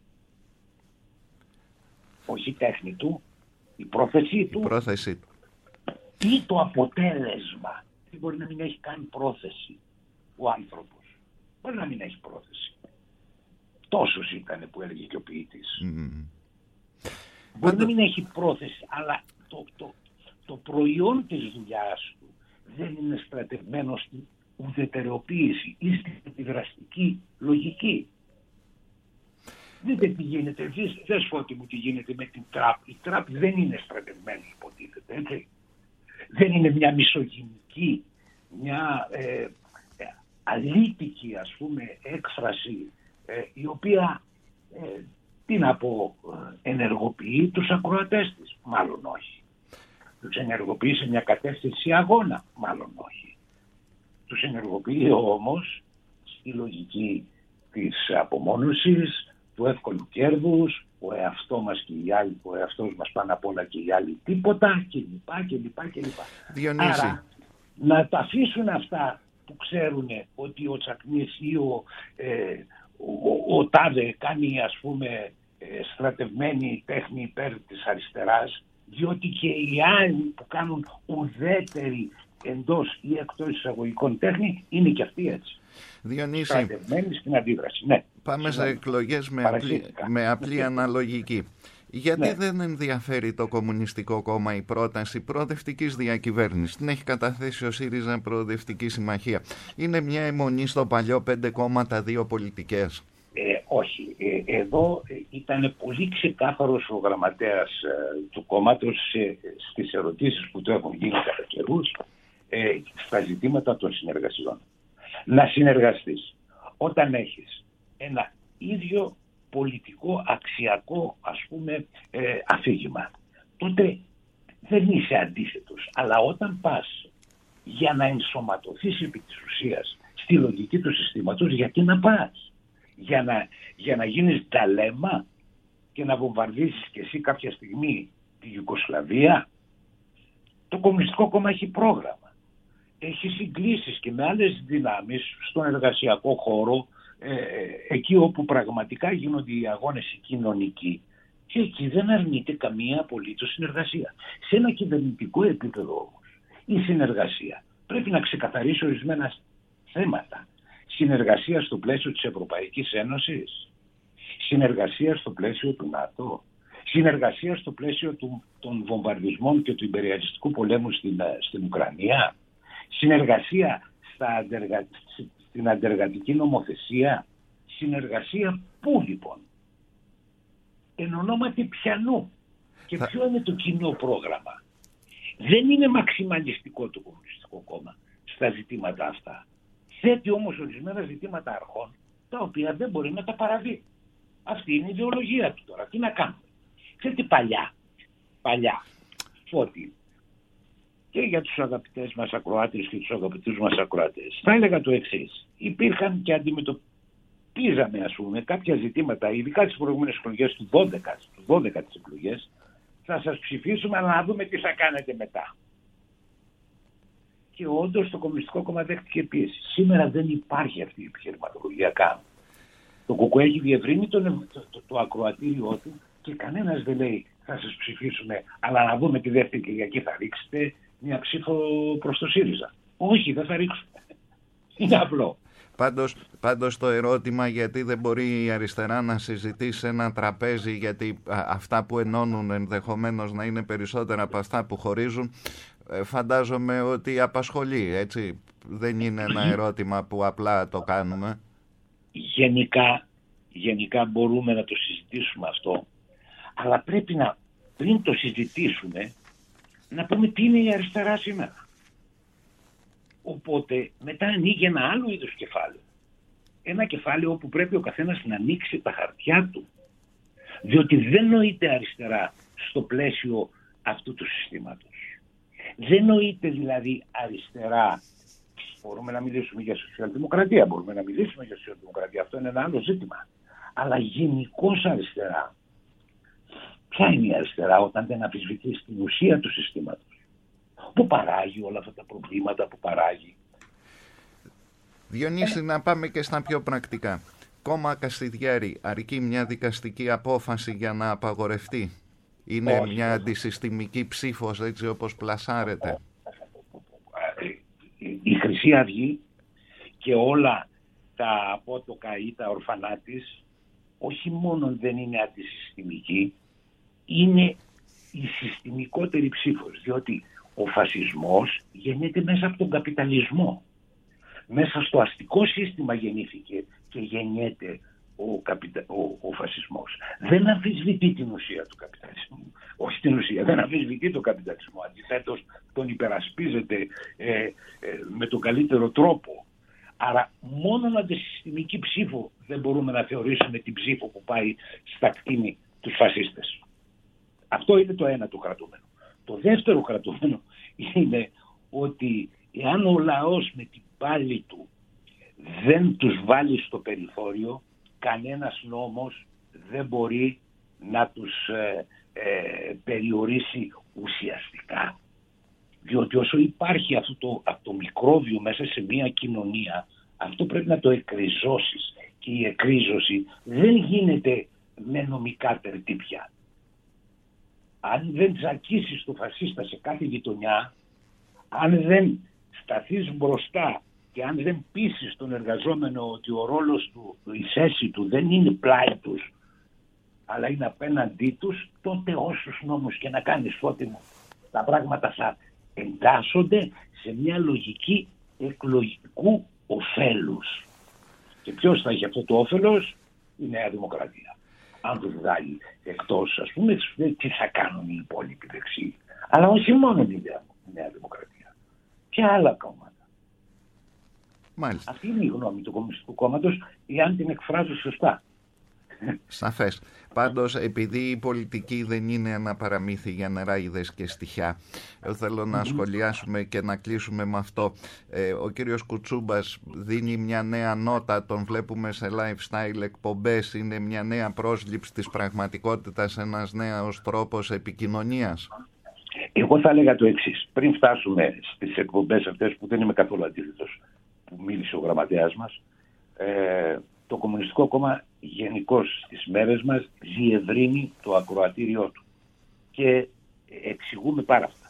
Όχι η τέχνη του, η πρόθεσή του. Η πρόθεσή του. Ή το αποτέλεσμα. Δεν μπορεί να μην έχει καν πρόθεση ο άνθρωπος. Μπορεί να μην έχει πρόθεση. αυτός ήταν που έλεγε και ο ποιητής. Mm. Μπορεί να μην έχει πρόθεση, αλλά το, το, το προϊόν της δουλειάς του δεν είναι στρατευμένο στην ουδετεροποίηση ή στην αντιδραστική λογική. Δείτε τι γίνεται, δες, δες Φώτη μου τι γίνεται με την Τραπ. Η Τραπ δεν είναι στρατευμένη, υποτίθεται, έτσι. Δεν είναι μια μισογυνική, μια ε, αλήτικη, ας πούμε, έκφραση ε, η οποία, ε, τι να πω, ενεργοποιεί τους ακροατές της. Μάλλον όχι. Τους ενεργοποιεί σε μια κατεύθυνση αγώνα. Μάλλον όχι. Τους ενεργοποιεί όμως στη λογική της απομόνωσης, του εύκολου κέρδους, ο εαυτό μας και οι άλλοι, ο εαυτός μας πάνω απ' όλα και οι άλλοι τίποτα και λοιπά και λοιπά και λοιπά. Διονύση. Άρα να τα αφήσουν αυτά που ξέρουν ότι ο Τσακνής ή ο, ε, ο, ο Τάδε κάνει, ας πούμε, ε, στρατευμένη τέχνη υπέρ της αριστεράς, διότι και οι άλλοι που κάνουν ουδέτερη εντός ή εκτός εισαγωγικών τέχνη είναι και αυτοί έτσι. Διονύση, στρατευμένοι στην αντίδραση. Ναι. πάμε σε εκλογές με απλή, με απλή αναλογική. Γιατί ναι. δεν ενδιαφέρει το Κομμουνιστικό Κόμμα η πρόταση προοδευτικής διακυβέρνησης? Την έχει καταθέσει ο ΣΥΡΙΖΑ Προοδευτική Συμμαχία. Είναι μια αιμονή στο παλιό πέντε κόμματα, δύο πολιτικές? Ε, όχι. Ε, εδώ ε, ήταν πολύ ξεκάθαρος ο γραμματέας ε, του κόμματος ε, στις ερωτήσεις που του έχουν γίνει κατά καιρούς ε, στα ζητήματα των συνεργασιών. Να συνεργαστείς όταν έχεις ένα ίδιο πολιτικό, αξιακό, ας πούμε, ε, αφήγημα, τότε δεν είσαι αντίθετος. Αλλά όταν πας για να ενσωματωθείς επί της ουσίας στη λογική του συστήματος, γιατί να πας? Για να, για να γίνεις ταλέμα και να βομβαρδίσεις και εσύ κάποια στιγμή τη Ιουγκοσλαβία? Το Κομμουνιστικό Κόμμα έχει πρόγραμμα. Έχει συγκλήσεις και με άλλες δυνάμεις στον εργασιακό χώρο, ε, εκεί όπου πραγματικά γίνονται οι αγώνες οι κοινωνικοί, και εκεί δεν αρνείται καμία απολύτως συνεργασία. Σε ένα κυβερνητικό επίπεδο όμως η συνεργασία πρέπει να ξεκαθαρίσει ορισμένα θέματα. Συνεργασία στο πλαίσιο της Ευρωπαϊκής Ένωσης, συνεργασία στο πλαίσιο του ΝΑΤΟ, συνεργασία στο πλαίσιο του, των βομβαρδισμών και του ιμπεριαλιστικού πολέμου στην, στην Ουκρανία, συνεργασία στα αντεργα... στην αντεργατική νομοθεσία, συνεργασία πού λοιπόν? Εν ονόματι πιανού? Και θα... ποιο είναι το κοινό πρόγραμμα? Δεν είναι μαξιμαλιστικό το Κομμουνιστικό Κόμμα στα ζητήματα αυτά. Θέτει όμως ορισμένα ζητήματα αρχών τα οποία δεν μπορεί να τα παραδεί. Αυτή είναι η ιδεολογία του τώρα. Τι να κάνουμε? Ξέρετε, παλιά, παλιά, Φώτη, και για τους αγαπητές μας ακροάτες και τους αγαπητούς μας ακροάτες, θα έλεγα το εξής. Υπήρχαν και αντιμετωπίζαμε, ας πούμε, κάποια ζητήματα, ειδικά τις προηγούμενες εκλογές του δώδεκα, του δώδεκα τις εκλογές, θα σας ψηφίσουμε, αλλά να δούμε τι θα κάνετε μετά. Και όντως το Κομμουνιστικό Κόμμα δέχτηκε πίεση. Σήμερα δεν υπάρχει αυτή η επιχειρηματολογία καν. Το ΚΚΕ έχει διευρύνει το, το, το, το ακροατήριό του και κανένας δεν λέει θα σας ψηφίσουμε, αλλά να δούμε τη δεύτερη Κυριακή θα ρίξετε μια ψήφο προς το ΣΥΡΙΖΑ. Όχι, δεν θα ρίξουμε. Είναι απλό. Πάντως, πάντως το ερώτημα γιατί δεν μπορεί η αριστερά να συζητήσει ένα τραπέζι, γιατί α, αυτά που ενώνουν ενδεχομένως να είναι περισσότερα από αυτά που χωρίζουν, φαντάζομαι ότι απασχολεί, έτσι. Δεν είναι ένα ερώτημα που απλά το κάνουμε. Γενικά, γενικά μπορούμε να το συζητήσουμε αυτό, αλλά πρέπει να, πριν το συζητήσουμε, να πούμε τι είναι η αριστερά σήμερα. Οπότε μετά ανοίγει ένα άλλο είδος κεφάλαιο. Ένα κεφάλαιο όπου πρέπει ο καθένας να ανοίξει τα χαρτιά του. Διότι δεν νοείται αριστερά στο πλαίσιο αυτού του συστήματος. Δεν νοείται δηλαδή αριστερά. Μπορούμε να μιλήσουμε για σοσιαλδημοκρατία, μπορούμε να μιλήσουμε για σοσιαλδημοκρατία, αυτό είναι ένα άλλο ζήτημα. Αλλά γενικώς αριστερά. Ποια είναι η αριστερά όταν δεν αμφισβητεί στην ουσία του συστήματος? Που παράγει όλα αυτά τα προβλήματα που παράγει. Διονύση, ε... να πάμε και στα πιο πρακτικά. Κόμμα Καστιδιάρη, αρκεί μια δικαστική απόφαση για να απαγορευτεί? Είναι όχι, μια όχι. αντισυστημική ψήφος έτσι όπως πλασάρεται? Η Χρυσή Αυγή και όλα τα απότοκα ή τα ορφανά της όχι μόνο δεν είναι αντισυστημική, είναι η συστημικότερη ψήφος, διότι ο φασισμός γεννιέται μέσα από τον καπιταλισμό. Μέσα στο αστικό σύστημα γεννήθηκε και γεννιέται ο, καπιτα... ο, ο φασισμός. Δεν αμφισβητεί την ουσία του καπιταλισμού. Όχι την ουσία, δεν αμφισβητεί τον καπιταλισμό. Αντιθέτως τον υπερασπίζεται ε, ε, με τον καλύτερο τρόπο. Άρα μόνο αντισυστημική ψήφο δεν μπορούμε να θεωρήσουμε την ψήφο που πάει στα κτίνη τους φασίστες. Αυτό είναι το ένα του κρατούμενο. Το δεύτερο κρατούμενο είναι ότι εάν ο λαός με την πάλη του δεν τους βάλει στο περιθώριο, κανένας νόμος δεν μπορεί να τους ε, ε, περιορίσει ουσιαστικά. Διότι όσο υπάρχει αυτό το, αυτό το μικρόβιο μέσα σε μια κοινωνία, αυτό πρέπει να το εκριζώσεις. Και η εκρίζωση δεν γίνεται με νομικά τερτύπια. Αν δεν τσακίσεις το φασίστα σε κάθε γειτονιά, αν δεν σταθείς μπροστά και αν δεν πείσεις τον εργαζόμενο ότι ο ρόλος του, η θέση του δεν είναι πλάι τους, αλλά είναι απέναντί τους, τότε όσους νόμους και να κάνεις, φώτη μου, τα πράγματα θα εντάσσονται σε μια λογική εκλογικού ωφέλους. Και ποιος θα έχει αυτό το όφελος? Η Νέα Δημοκρατία. Αν τους βγάλει εκτός, ας πούμε, τι θα κάνουν οι υπόλοιποι δεξιοί. Αλλά όχι μόνο η Νέα Δημοκρατία. Και άλλα κόμματα. Μάλιστα. Αυτή είναι η γνώμη του Κομμουνιστικού Κόμματος, εάν την εκφράζω σωστά. Σαφές. Πάντως, επειδή η πολιτική δεν είναι ένα παραμύθι για νεράιδες και στοιχιά, εγώ θέλω να σχολιάσουμε και να κλείσουμε με αυτό. Ε, ο κύριος Κουτσούμπας δίνει μια νέα νότα, τον βλέπουμε σε lifestyle εκπομπές, είναι μια νέα πρόσληψη της πραγματικότητας, ένας νέος τρόπος επικοινωνίας. Εγώ θα έλεγα το εξής. Πριν φτάσουμε στις εκπομπές αυτές που δεν είμαι καθόλου αντίθετος, που μίλησε ο γραμματέας μας, ε, το Κομμουνιστικό Κόμμα γενικώς στις μέρες μας διευρύνει το ακροατήριό του και εξηγούμε πάρα αυτά.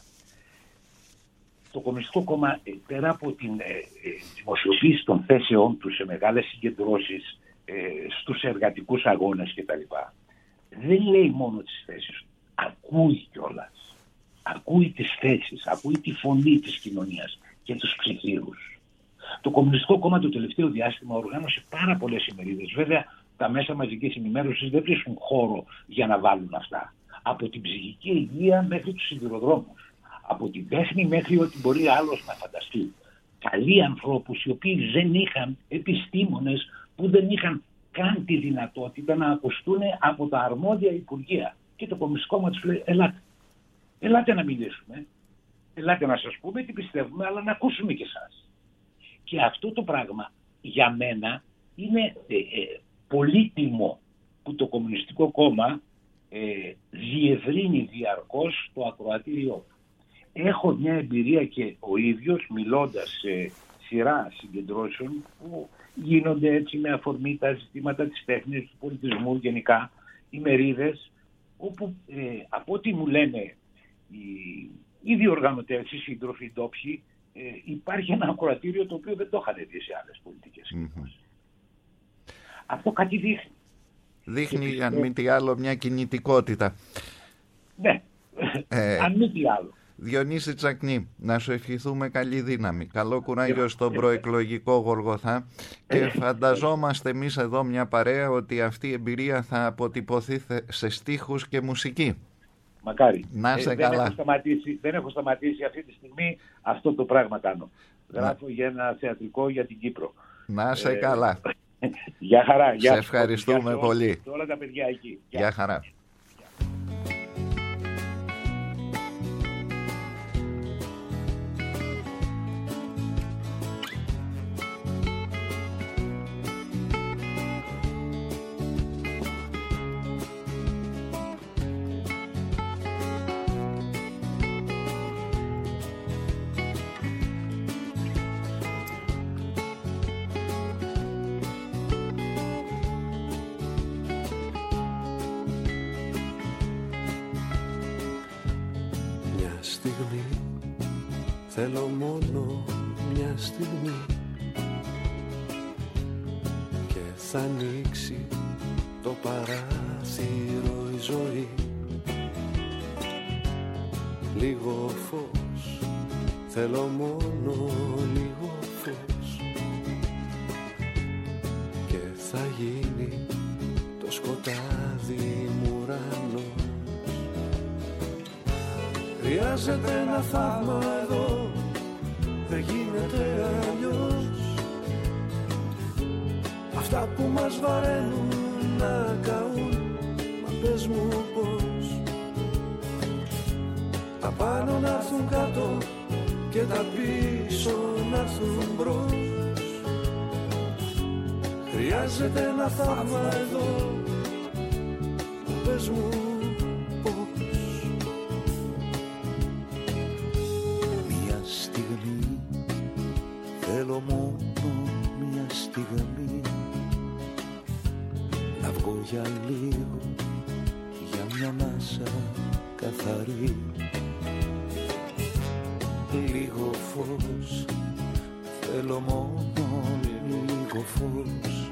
Το Κομμουνιστικό Κόμμα, πέρα από την ε, ε, δημοσιοποίηση των θέσεών του σε μεγάλες συγκεντρώσεις, ε, στους εργατικούς αγώνες κτλ., δεν λέει μόνο τις θέσεις του, ακούει κιόλας. Ακούει τις θέσεις, ακούει τη φωνή της κοινωνίας και τους ψηφίους. Το Κομμουνιστικό Κόμμα το τελευταίο διάστημα οργάνωσε πάρα πολλές ημερίδες. Βέβαια, τα μέσα μαζικής ενημέρωσης δεν βρίσκουν χώρο για να βάλουν αυτά. Από την ψυχική υγεία μέχρι τους σιδηροδρόμους. Από την τέχνη μέχρι ό,τι μπορεί άλλος να φανταστεί. Καλοί ανθρώπους οι οποίοι δεν είχαν, επιστήμονες που δεν είχαν καν τη δυνατότητα να ακουστούν από τα αρμόδια υπουργεία. Και το Κομμουνιστικό Κόμμα τους λέει: Ελάτε. Ελάτε να μιλήσουμε. Ελάτε να σας πούμε τι πιστεύουμε, αλλά να ακούσουμε και εσάς. Και αυτό το πράγμα για μένα είναι ε, ε, πολύτιμο που το Κομμουνιστικό Κόμμα ε, διευρύνει διαρκώς το ακροατήριό του. Έχω μια εμπειρία και ο ίδιος μιλώντας σε σειρά συγκεντρώσεων που γίνονται έτσι με αφορμή τα ζητήματα της τέχνης, του πολιτισμού γενικά, ημερίδες, όπου ε, από ό,τι μου λένε οι, οι διοργανωτές, οι σύντροφοι, οι ντόπιοι, Ε, υπάρχει ένα ακροατήριο το οποίο δεν το είχαν δει σε άλλες πολιτικές. Mm-hmm. Αυτό κάτι δείχνει. Δείχνει, πιστεύω... αν μη τι άλλο, μια κινητικότητα. Ναι, ε, αν μη τι άλλο. Διονύση Τσακνή, να σου ευχηθούμε καλή δύναμη. Καλό κουράγιο στον προεκλογικό Γολγοθά και φανταζόμαστε εμείς εδώ μια παρέα ότι αυτή η εμπειρία θα αποτυπωθεί σε στίχους και μουσική. Μακάρι. Να σε ε, καλά. Δεν έχω, σταματήσει, δεν έχω σταματήσει αυτή τη στιγμή, αυτό το πράγμα κάνω. Γράφω για ένα θεατρικό για την Κύπρο. Να σε ε, καλά. Γεια χαρά. Σε ευχαριστούμε για πολύ. Σε όλα τα παιδιά εκεί. Γεια χαρά. Θέλω μόνο μια στιγμή και θα ανοίξει το παράθυρο η ζωή. Λίγο φως, θέλω μόνο λίγο φως, και θα γίνει το σκοτάδι μου ουρανός. Χρειάζεται ένα θαύμα εδώ, δεν γίνεται αλλιώς. Αυτά που μας βαραίνουν να καούν, μα πες μου πώς. Τα πάνω να έρθουν κάτω και τα πίσω να έρθουν μπρος. Χρειάζεται ένα θαύμα εδώ, μα πες μου πώς. Μια στιγμή, θέλω μόνο μια στιγμή, να βγω για λίγο, για μια ανάσα καθαρή. Λίγο φως, θέλω μόνο λίγο φως,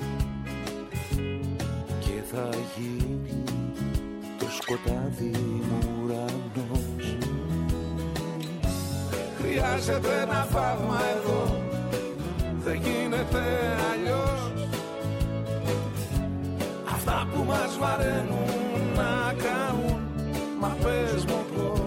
και θα γίνει το σκοτάδι μου ουρανός. Χρειάζεται ένα θαύμα εδώ, δεν γίνεται αλλιώς. Αυτά που μας βαραίνουν να καούν, μα πες μου πώς.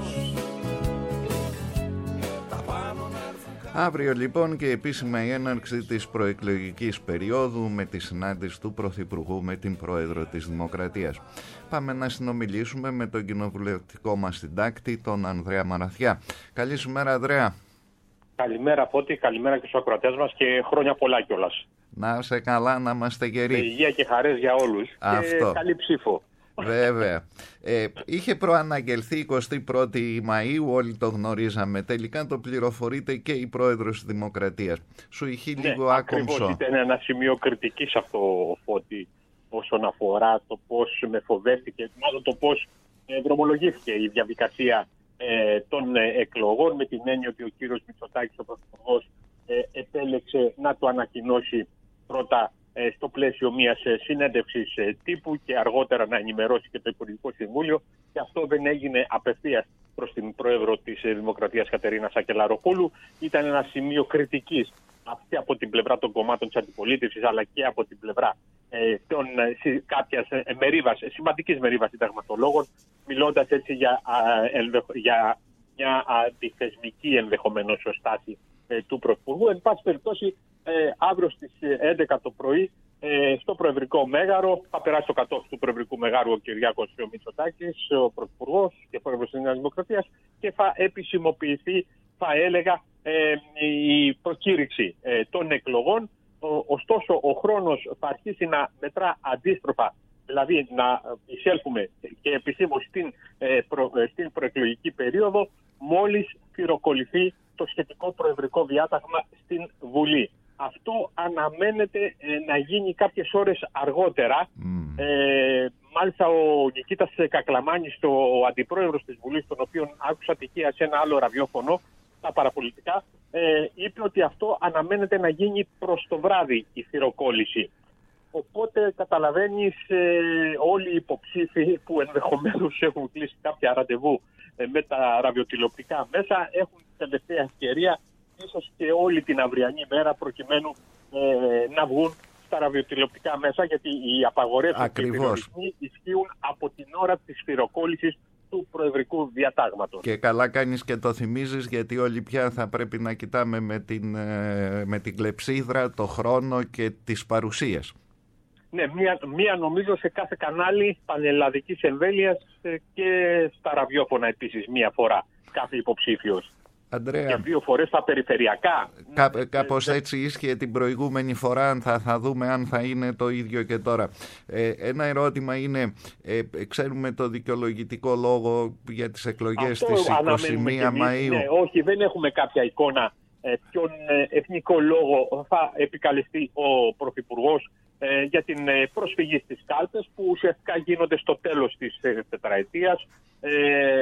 Αύριο λοιπόν και επίσημα η έναρξη της προεκλογικής περίοδου με τη συνάντηση του Πρωθυπουργού με την Πρόεδρο της Δημοκρατίας. Πάμε να συνομιλήσουμε με τον κοινοβουλευτικό μας συντάκτη, τον Ανδρέα Μαραθιά. Καλή σου μέρα, Ανδρέα. Καλημέρα Φώτη, καλημέρα και στους ακροατές μας και χρόνια πολλά κιόλας. Να είσαι καλά, να είμαστε γεροί. Υγεία και χαρές για όλους. Αυτό. Και καλή ψήφο. Βέβαια. Ε, είχε προαναγγελθεί εικοστή πρώτη Μαΐου, όλοι το γνωρίζαμε. Τελικά το πληροφορείται και η Πρόεδρος της Δημοκρατίας. Σου ηχεί Ναι, λίγο άκομψο. Ακριβώς, ήταν ένα σημείο κριτικής αυτό, Φώτη, όσον αφορά το πώς με φοβεύτηκε, μάλλον το πώς ε, δρομολογήθηκε η διαδικασία ε, των ε, εκλογών, με την έννοια ότι ο κύριος Μητσοτάκης, ο Πρωθυπουργός, ε, επέλεξε να το ανακοινώσει πρώτα στο πλαίσιο μιας συνέντευξης τύπου και αργότερα να ενημερώσει και το Υπουργικό Συμβούλιο, και αυτό δεν έγινε απευθείας προς την Πρόεδρο της Δημοκρατίας Κατερίνα Σακελαροπούλου. Ήταν ένα σημείο κριτικής αυτή από την πλευρά των κομμάτων της αντιπολίτευσης, αλλά και από την πλευρά ε, των, ε, κάποιας ε, μερίδας, σημαντικής μερίδας συνταγματολόγων, μιλώντας έτσι για, α, ενδεχ, για μια αντιθεσμική ενδεχομένως στάση ε, του Πρωθυπουργού. Εν πάση περιπτώσει, ε, αύριο στις έντεκα το πρωί ε, στο Προεδρικό Μέγαρο θα περάσει το κατόφλι του Προεδρικού Μεγάρου ο Κυριάκος Μητσοτάκης, ο Πρωθυπουργός και Πρόεδρος της Νέας Δημοκρατίας, και θα επισημοποιηθεί, θα έλεγα, ε, η προκήρυξη ε, των εκλογών. Ο, ωστόσο, ο χρόνος θα αρχίσει να μετρά αντίστροφα, δηλαδή να εισέλθουμε και επισήμως στην, ε, προ, ε, στην προεκλογική περίοδο, μόλις πυροκοληθεί το σχετικό προεδρικό διάταγμα στην Βουλή. Αυτό αναμένεται ε, να γίνει κάποιες ώρες αργότερα. Mm. Ε, μάλιστα ο Νικήτας Κακλαμάνης, ο αντιπρόεδρος της Βουλής, τον οποίον άκουσα τυχαία σε ένα άλλο ραδιόφωνο, τα παραπολιτικά, ε, είπε ότι αυτό αναμένεται να γίνει προς το βράδυ η θυροκόλληση. Οπότε καταλαβαίνεις, ε, όλοι οι υποψήφοι που ενδεχομένως έχουν κλείσει κάποια ραντεβού ε, με τα ραδιοτηλεοπτικά μέσα έχουν τελευταία ευκαιρία, ίσως και όλη την αυριανή μέρα, προκειμένου ε, να βγουν στα ραδιοτηλεοπτικά μέσα, γιατί οι απαγορεύσεις και οι περιορισμοί ισχύουν από την ώρα της θυροκόλλησης του προεδρικού διατάγματος. Και καλά κάνεις και το θυμίζεις, γιατί όλοι πια θα πρέπει να κοιτάμε με την, με την κλεψίδρα το χρόνο και τις παρουσίες. Ναι, μία, μία νομίζω σε κάθε κανάλι πανελλαδικής εμβέλειας και στα ραδιόφωνα επίσης μία φορά κάθε υποψήφιος. Αντρέα, και δύο φορές στα περιφερειακά. Κά, κάπως έτσι ίσχυε την προηγούμενη φορά, θα, θα δούμε αν θα είναι το ίδιο και τώρα. Ε, ένα ερώτημα είναι, ε, ξέρουμε το δικαιολογητικό λόγο για τις εκλογές Αυτό της εικοστή πρώτη Μαΐου. Ναι, όχι, δεν έχουμε κάποια εικόνα ε, ποιον ε, εθνικό λόγο θα επικαλεστεί ο Πρωθυπουργός ε, για την ε, προσφυγή στις κάλπες, που ουσιαστικά γίνονται στο τέλος της ε, τετραετίας. Ε,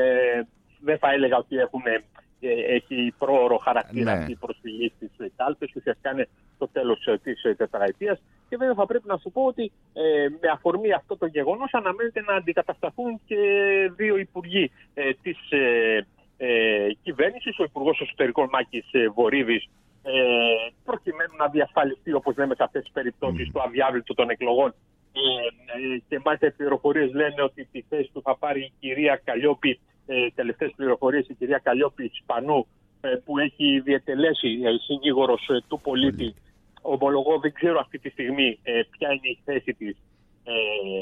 δεν θα έλεγα ότι έχουν... έχει πρόωρο χαρακτήρα, ναι, η προσφυγή στις κάλπες, ουσιαστικά είναι στο τέλος της τετραετίας, και βέβαια θα πρέπει να σου πω ότι ε, με αφορμή αυτό το γεγονός αναμένεται να αντικατασταθούν και δύο υπουργοί ε, της ε, ε, κυβέρνησης, ο Υπουργός Εσωτερικών Μάκης ε, Βορύδης, ε, προκειμένου να διασφαλιστεί, όπως λέμε σε αυτές τις περιπτώσεις, mm. το αδιάβλητο των εκλογών. Ε, ε, και μάλιστα οι πληροφορίες λένε ότι τη θέση του θα πάρει η κυρία Καλλιόπη, ε, τελευταίες πληροφορίες, η κυρία Καλλιόπη Σπανού, ε, που έχει διετελέσει ε, συνήγορος ε, του πολίτη. Ομολογώ, δεν ξέρω αυτή τη στιγμή ε, ποια είναι η θέση της ε,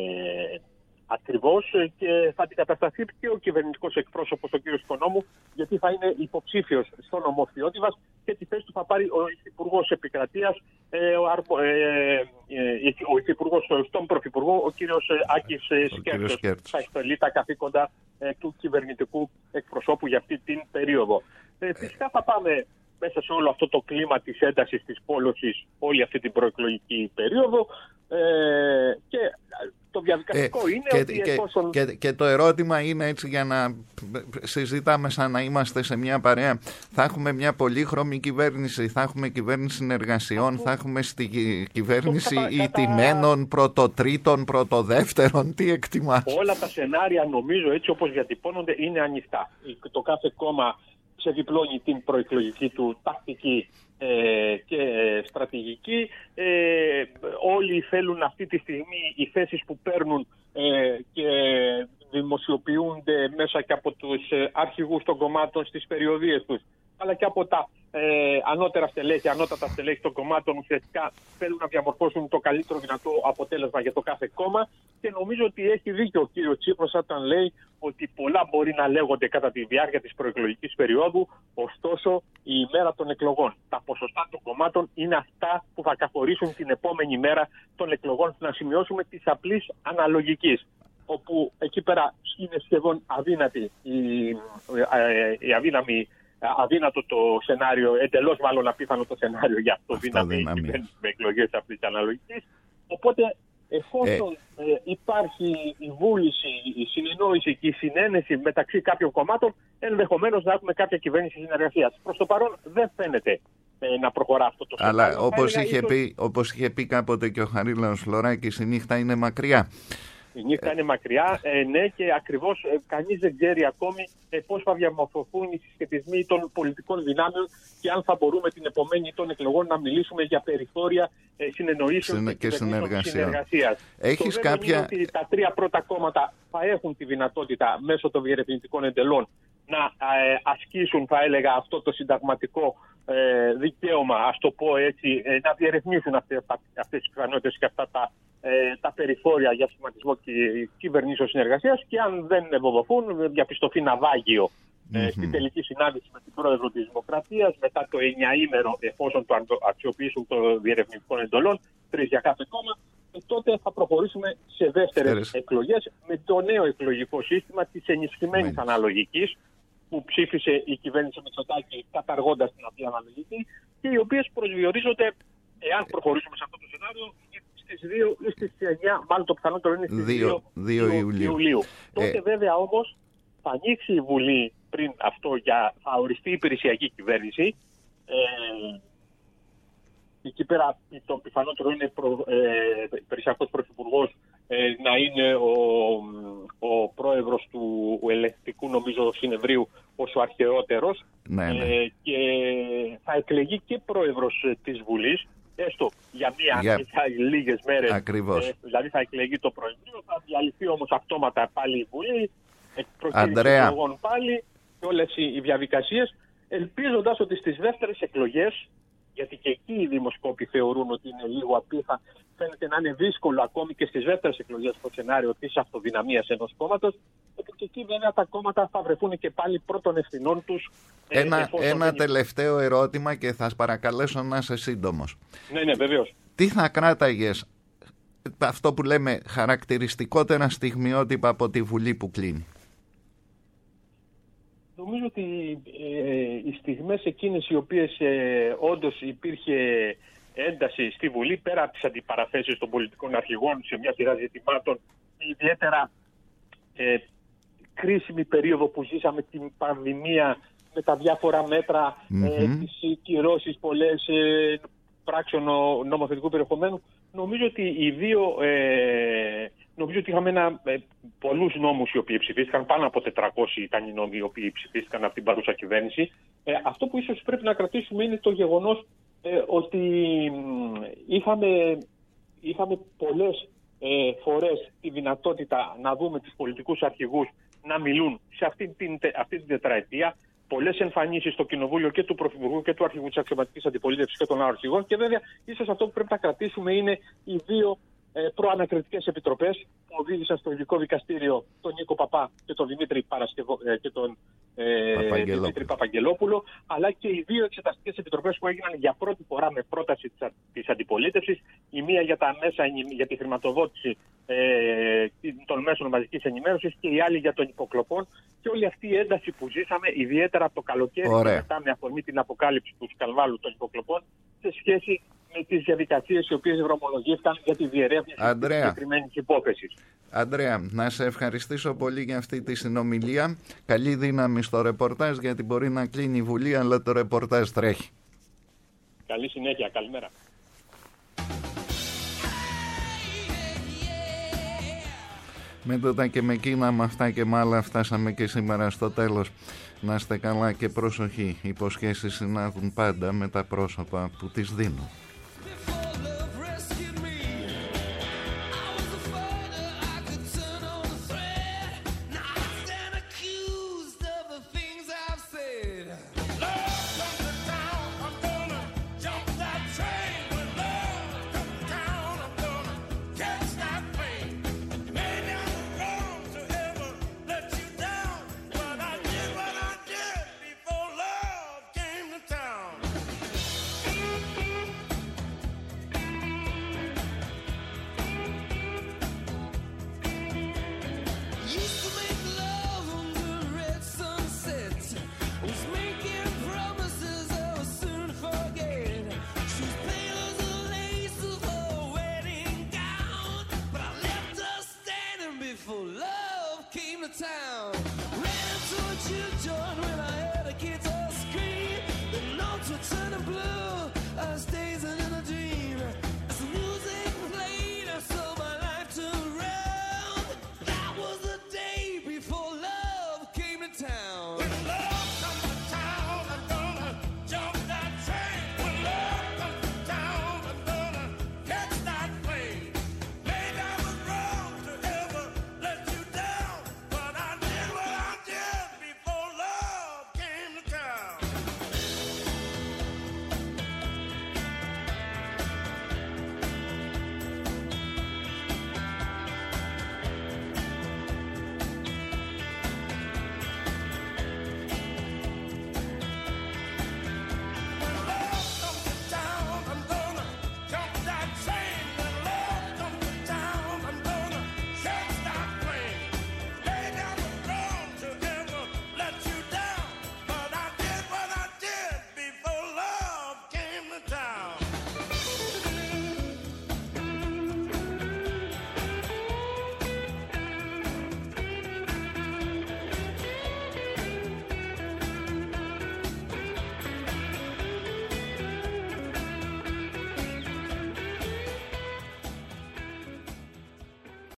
ακριβώς ε, και θα αντικατασταθεί και ο κυβερνητικός εκπρόσωπος, ο κ. Οικονόμου, γιατί θα είναι υποψήφιος στον νομό Φιώτιβας και τη θέση του θα πάρει ο Υφυπουργός Επικρατείας, ε, ο, αρμο, ε, ε, ο Υφυπουργός στον Πρωθυπουργό, ο κ. Άκης ε, Σκέρτος. Θα εκτελεί τα καθήκοντα ε, του κυβερνητικού εκπροσώπου για αυτή την περίοδο. Ε, φυσικά θα πάμε μέσα σε όλο αυτό το κλίμα της έντασης, της πόλωσης, όλη αυτή την προεκλογική περίοδο ε, και το διαδικαστικό ε, είναι και, ότι και, εφόσον... Και, και το ερώτημα είναι, έτσι για να συζητάμε σαν να είμαστε σε μια παρέα, θα έχουμε μια πολύχρωμη κυβέρνηση, θα έχουμε κυβέρνηση συνεργασιών, Αυτό... θα έχουμε στη κυβέρνηση κατα... ηττημένων, πρωτοτρίτων, πρωτοδεύτερων, τι εκτιμάς? Όλα τα σενάρια νομίζω έτσι όπως διατυπώνονται είναι ανοιχτά. Το κάθε κόμμα ξεδιπλώνει την προεκλογική του τακτική ε, και ε, στρατηγική. Ε, όλοι θέλουν αυτή τη στιγμή οι θέσεις που παίρνουν ε, και δημοσιοποιούνται μέσα και από τους ε, αρχηγούς των κομμάτων στις περιοδίες τους, αλλά και από τα ε, ανώτερα στελέχη, ανώτατα στελέχη των κομμάτων, ουσιαστικά θέλουν να διαμορφώσουν το καλύτερο δυνατό αποτέλεσμα για το κάθε κόμμα και νομίζω ότι έχει δίκιο ο κύριος Τσίπρος όταν λέει ότι πολλά μπορεί να λέγονται κατά τη διάρκεια της προεκλογικής περίοδου, ωστόσο η ημέρα των εκλογών, τα ποσοστά των κομμάτων είναι αυτά που θα καθορίσουν την επόμενη μέρα των εκλογών, να σημειώσουμε της απλής αναλογικής, όπου εκεί πέρα είναι σχεδόν αδύνατη η, η αδύναμη αδύνατο το σενάριο, εντελώς μάλλον απίθανο το σενάριο για αυτό δύναμη με εκλογές αυτής της αναλογικής. Οπότε εφόσον ε. Ε, υπάρχει η βούληση, η συνεννόηση και η συνένεση μεταξύ κάποιων κομμάτων, ενδεχομένως να έχουμε κάποια κυβέρνηση συνεργασίας. Προς το παρόν δεν φαίνεται ε, να προχωρά αυτό το σενάριο. Αλλά όπως είχε, ίσως... πει, όπως είχε πει κάποτε και ο Χαρίλαος Φλωράκης, η νύχτα είναι μακριά. Η νύχτα είναι μακριά, ε, ναι, και ακριβώς ε, κανείς δεν ξέρει ακόμη ε, πώς θα διαμορφωθούν οι συσχετισμοί των πολιτικών δυνάμεων και αν θα μπορούμε την επομένη των εκλογών να μιλήσουμε για περιθώρια ε, συνεννοήσεων Συνε... και συνεργασίας. Έχεις το κάποια... είναι ότι τα τρία πρώτα κόμματα θα έχουν τη δυνατότητα μέσω των διερευνητικών εντελών να ε, ασκήσουν, θα έλεγα, αυτό το συνταγματικό ε, δικαίωμα, ας το πω έτσι, ε, να διερευνήσουν αυτές, αυτές τις πιθανότητες και αυτά τα Ε, τα περιθώρια για σχηματισμό κυ- κυβερνήσεων συνεργασίας και αν δεν ευοδοθούν, διαπιστωθεί ναυάγιο mm-hmm. ε, στην τελική συνάντηση με την πρόεδρο της Δημοκρατίας μετά το εννιαήμερο, εφόσον το αξιοποιήσουν το διερευνητικών εντολών, τρεις για κάθε κόμμα, και τότε θα προχωρήσουμε σε δεύτερες εκλογές με το νέο εκλογικό σύστημα της ενισχυμένης mm-hmm. αναλογικής που ψήφισε η κυβέρνηση Μητσοτάκη καταργώντας την απλή αναλογική και οι οποίες προσδιορίζονται, εάν προχωρήσουμε σε αυτό το σενάριο, στις δύο ή στις εννιά, μάλλον το πιθανότερο είναι στις δύο Ιουλίου. Ιουλίου. Ε... Τότε βέβαια όμως θα ανοίξει η Βουλή πριν αυτό για θα οριστεί η υπηρεσιακή κυβέρνηση. Ε, εκεί πέρα το πιθανότερο είναι προ, ε, υπηρεσιακός πρωθυπουργός ε, να είναι ο, ο πρόεδρος του ελεκτικού νομίζω συνεδρίου ως ο αρχαιότερος ναι, ναι. Ε, και θα εκλεγεί και πρόεδρος της Βουλής, έστω για μία για... λίγες μέρες. Ακριβώς. Ε, δηλαδή θα εκλεγεί το Προεδρείο, θα διαλυθεί όμως αυτόματα πάλι η Βουλή, Αντρέα, εκλογών πάλι και όλες οι διαδικασίες, ελπίζοντας ότι στις δεύτερες εκλογές, γιατί και εκεί οι δημοσκόποι θεωρούν ότι είναι λίγο απίθανο, φαίνεται να είναι δύσκολο ακόμη και στις δεύτερες εκλογές το σενάριο της αυτοδυναμίας ενός κόμματος, και εκεί βέβαια τα κόμματα θα βρεθούν και πάλι πρώτων ευθυνών τους. Ένα, ε, ένα τελευταίο ερώτημα και θα σας παρακαλέσω να είσαι σύντομος. Ναι, ναι, βεβαίως. Τι θα κράταγες, αυτό που λέμε χαρακτηριστικότερα στιγμιότυπα από τη Βουλή που κλείνει? Νομίζω ότι ε, οι στιγμές εκείνες οι οποίες ε, όντως υπήρχε ένταση στη Βουλή, πέρα από τις αντιπαραθέσεις των πολιτικών αρχηγών σε μια σειρά ζητημάτων, ιδιαίτερα ε, κρίσιμη περίοδο που ζήσαμε την πανδημία με τα διάφορα μέτρα, mm-hmm. ε, τις κυρώσεις πολλές ε, πράξεων νομοθετικού περιεχομένου, νομίζω ότι οι δύο, ε, νομίζω ότι είχαμε ένα, ε, πολλούς νόμους οι οποίοι ψηφίστηκαν, πάνω από τετρακόσιοι ήταν οι νόμοι οι οποίοι ψηφίστηκαν από την παρούσα κυβέρνηση. Ε, αυτό που ίσως πρέπει να κρατήσουμε είναι το γεγονός ε, ότι είχαμε, είχαμε πολλές ε, φορές τη δυνατότητα να δούμε τους πολιτικούς αρχηγούς να μιλούν σε αυτή την, αυτή την τετραετία. Πολλές εμφανίσεις στο Κοινοβούλιο και του Πρωθυπουργού και του Αρχηγού της Αξιωματικής Αντιπολίτευσης και των αρχηγών. Και βέβαια, ίσως αυτό που πρέπει να κρατήσουμε είναι οι δύο ε, προανακριτικές επιτροπές που οδήγησαν στο Ειδικό Δικαστήριο τον Νίκο Παπά και τον Δημήτρη, Παρασκευο, ε, και τον, ε, Δημήτρη Παπαγγελόπουλο, αλλά και οι δύο εξεταστικές επιτροπές που έγιναν για πρώτη φορά με πρόταση της, της Αντιπολίτευσης. Η μία για τα μέσα, για τη χρηματοδότηση ε, των μέσων μαζικής ενημέρωσης και η άλλη για των υποκλοπών. Και όλη αυτή η ένταση που ζήσαμε, ιδιαίτερα από το καλοκαίρι και μετά με αφορμή την αποκάλυψη του σκανδάλου των υποκλοπών, σε σχέση με τις διαδικασίες οι οποίες δρομολογήθηκαν για τη διερεύνηση της συγκεκριμένης υπόθεσης. Αντρέα, να σε ευχαριστήσω πολύ για αυτή τη συνομιλία. Καλή δύναμη στο ρεπορτάζ, γιατί μπορεί να κλείνει η Βουλή, αλλά το ρεπορτάζ τρέχει. Καλή συνέχεια, καλημέρα. Με τούτα και με εκείνα, με αυτά και με άλλα, φτάσαμε και σήμερα στο τέλος. Να είστε καλά και προσοχή. Οι υποσχέσεις συνάδουν πάντα με τα πρόσωπα που τις δίνουν. Town. Ran to a juke joint when I heard a guitar scream. The notes were turning blue. I was dazed.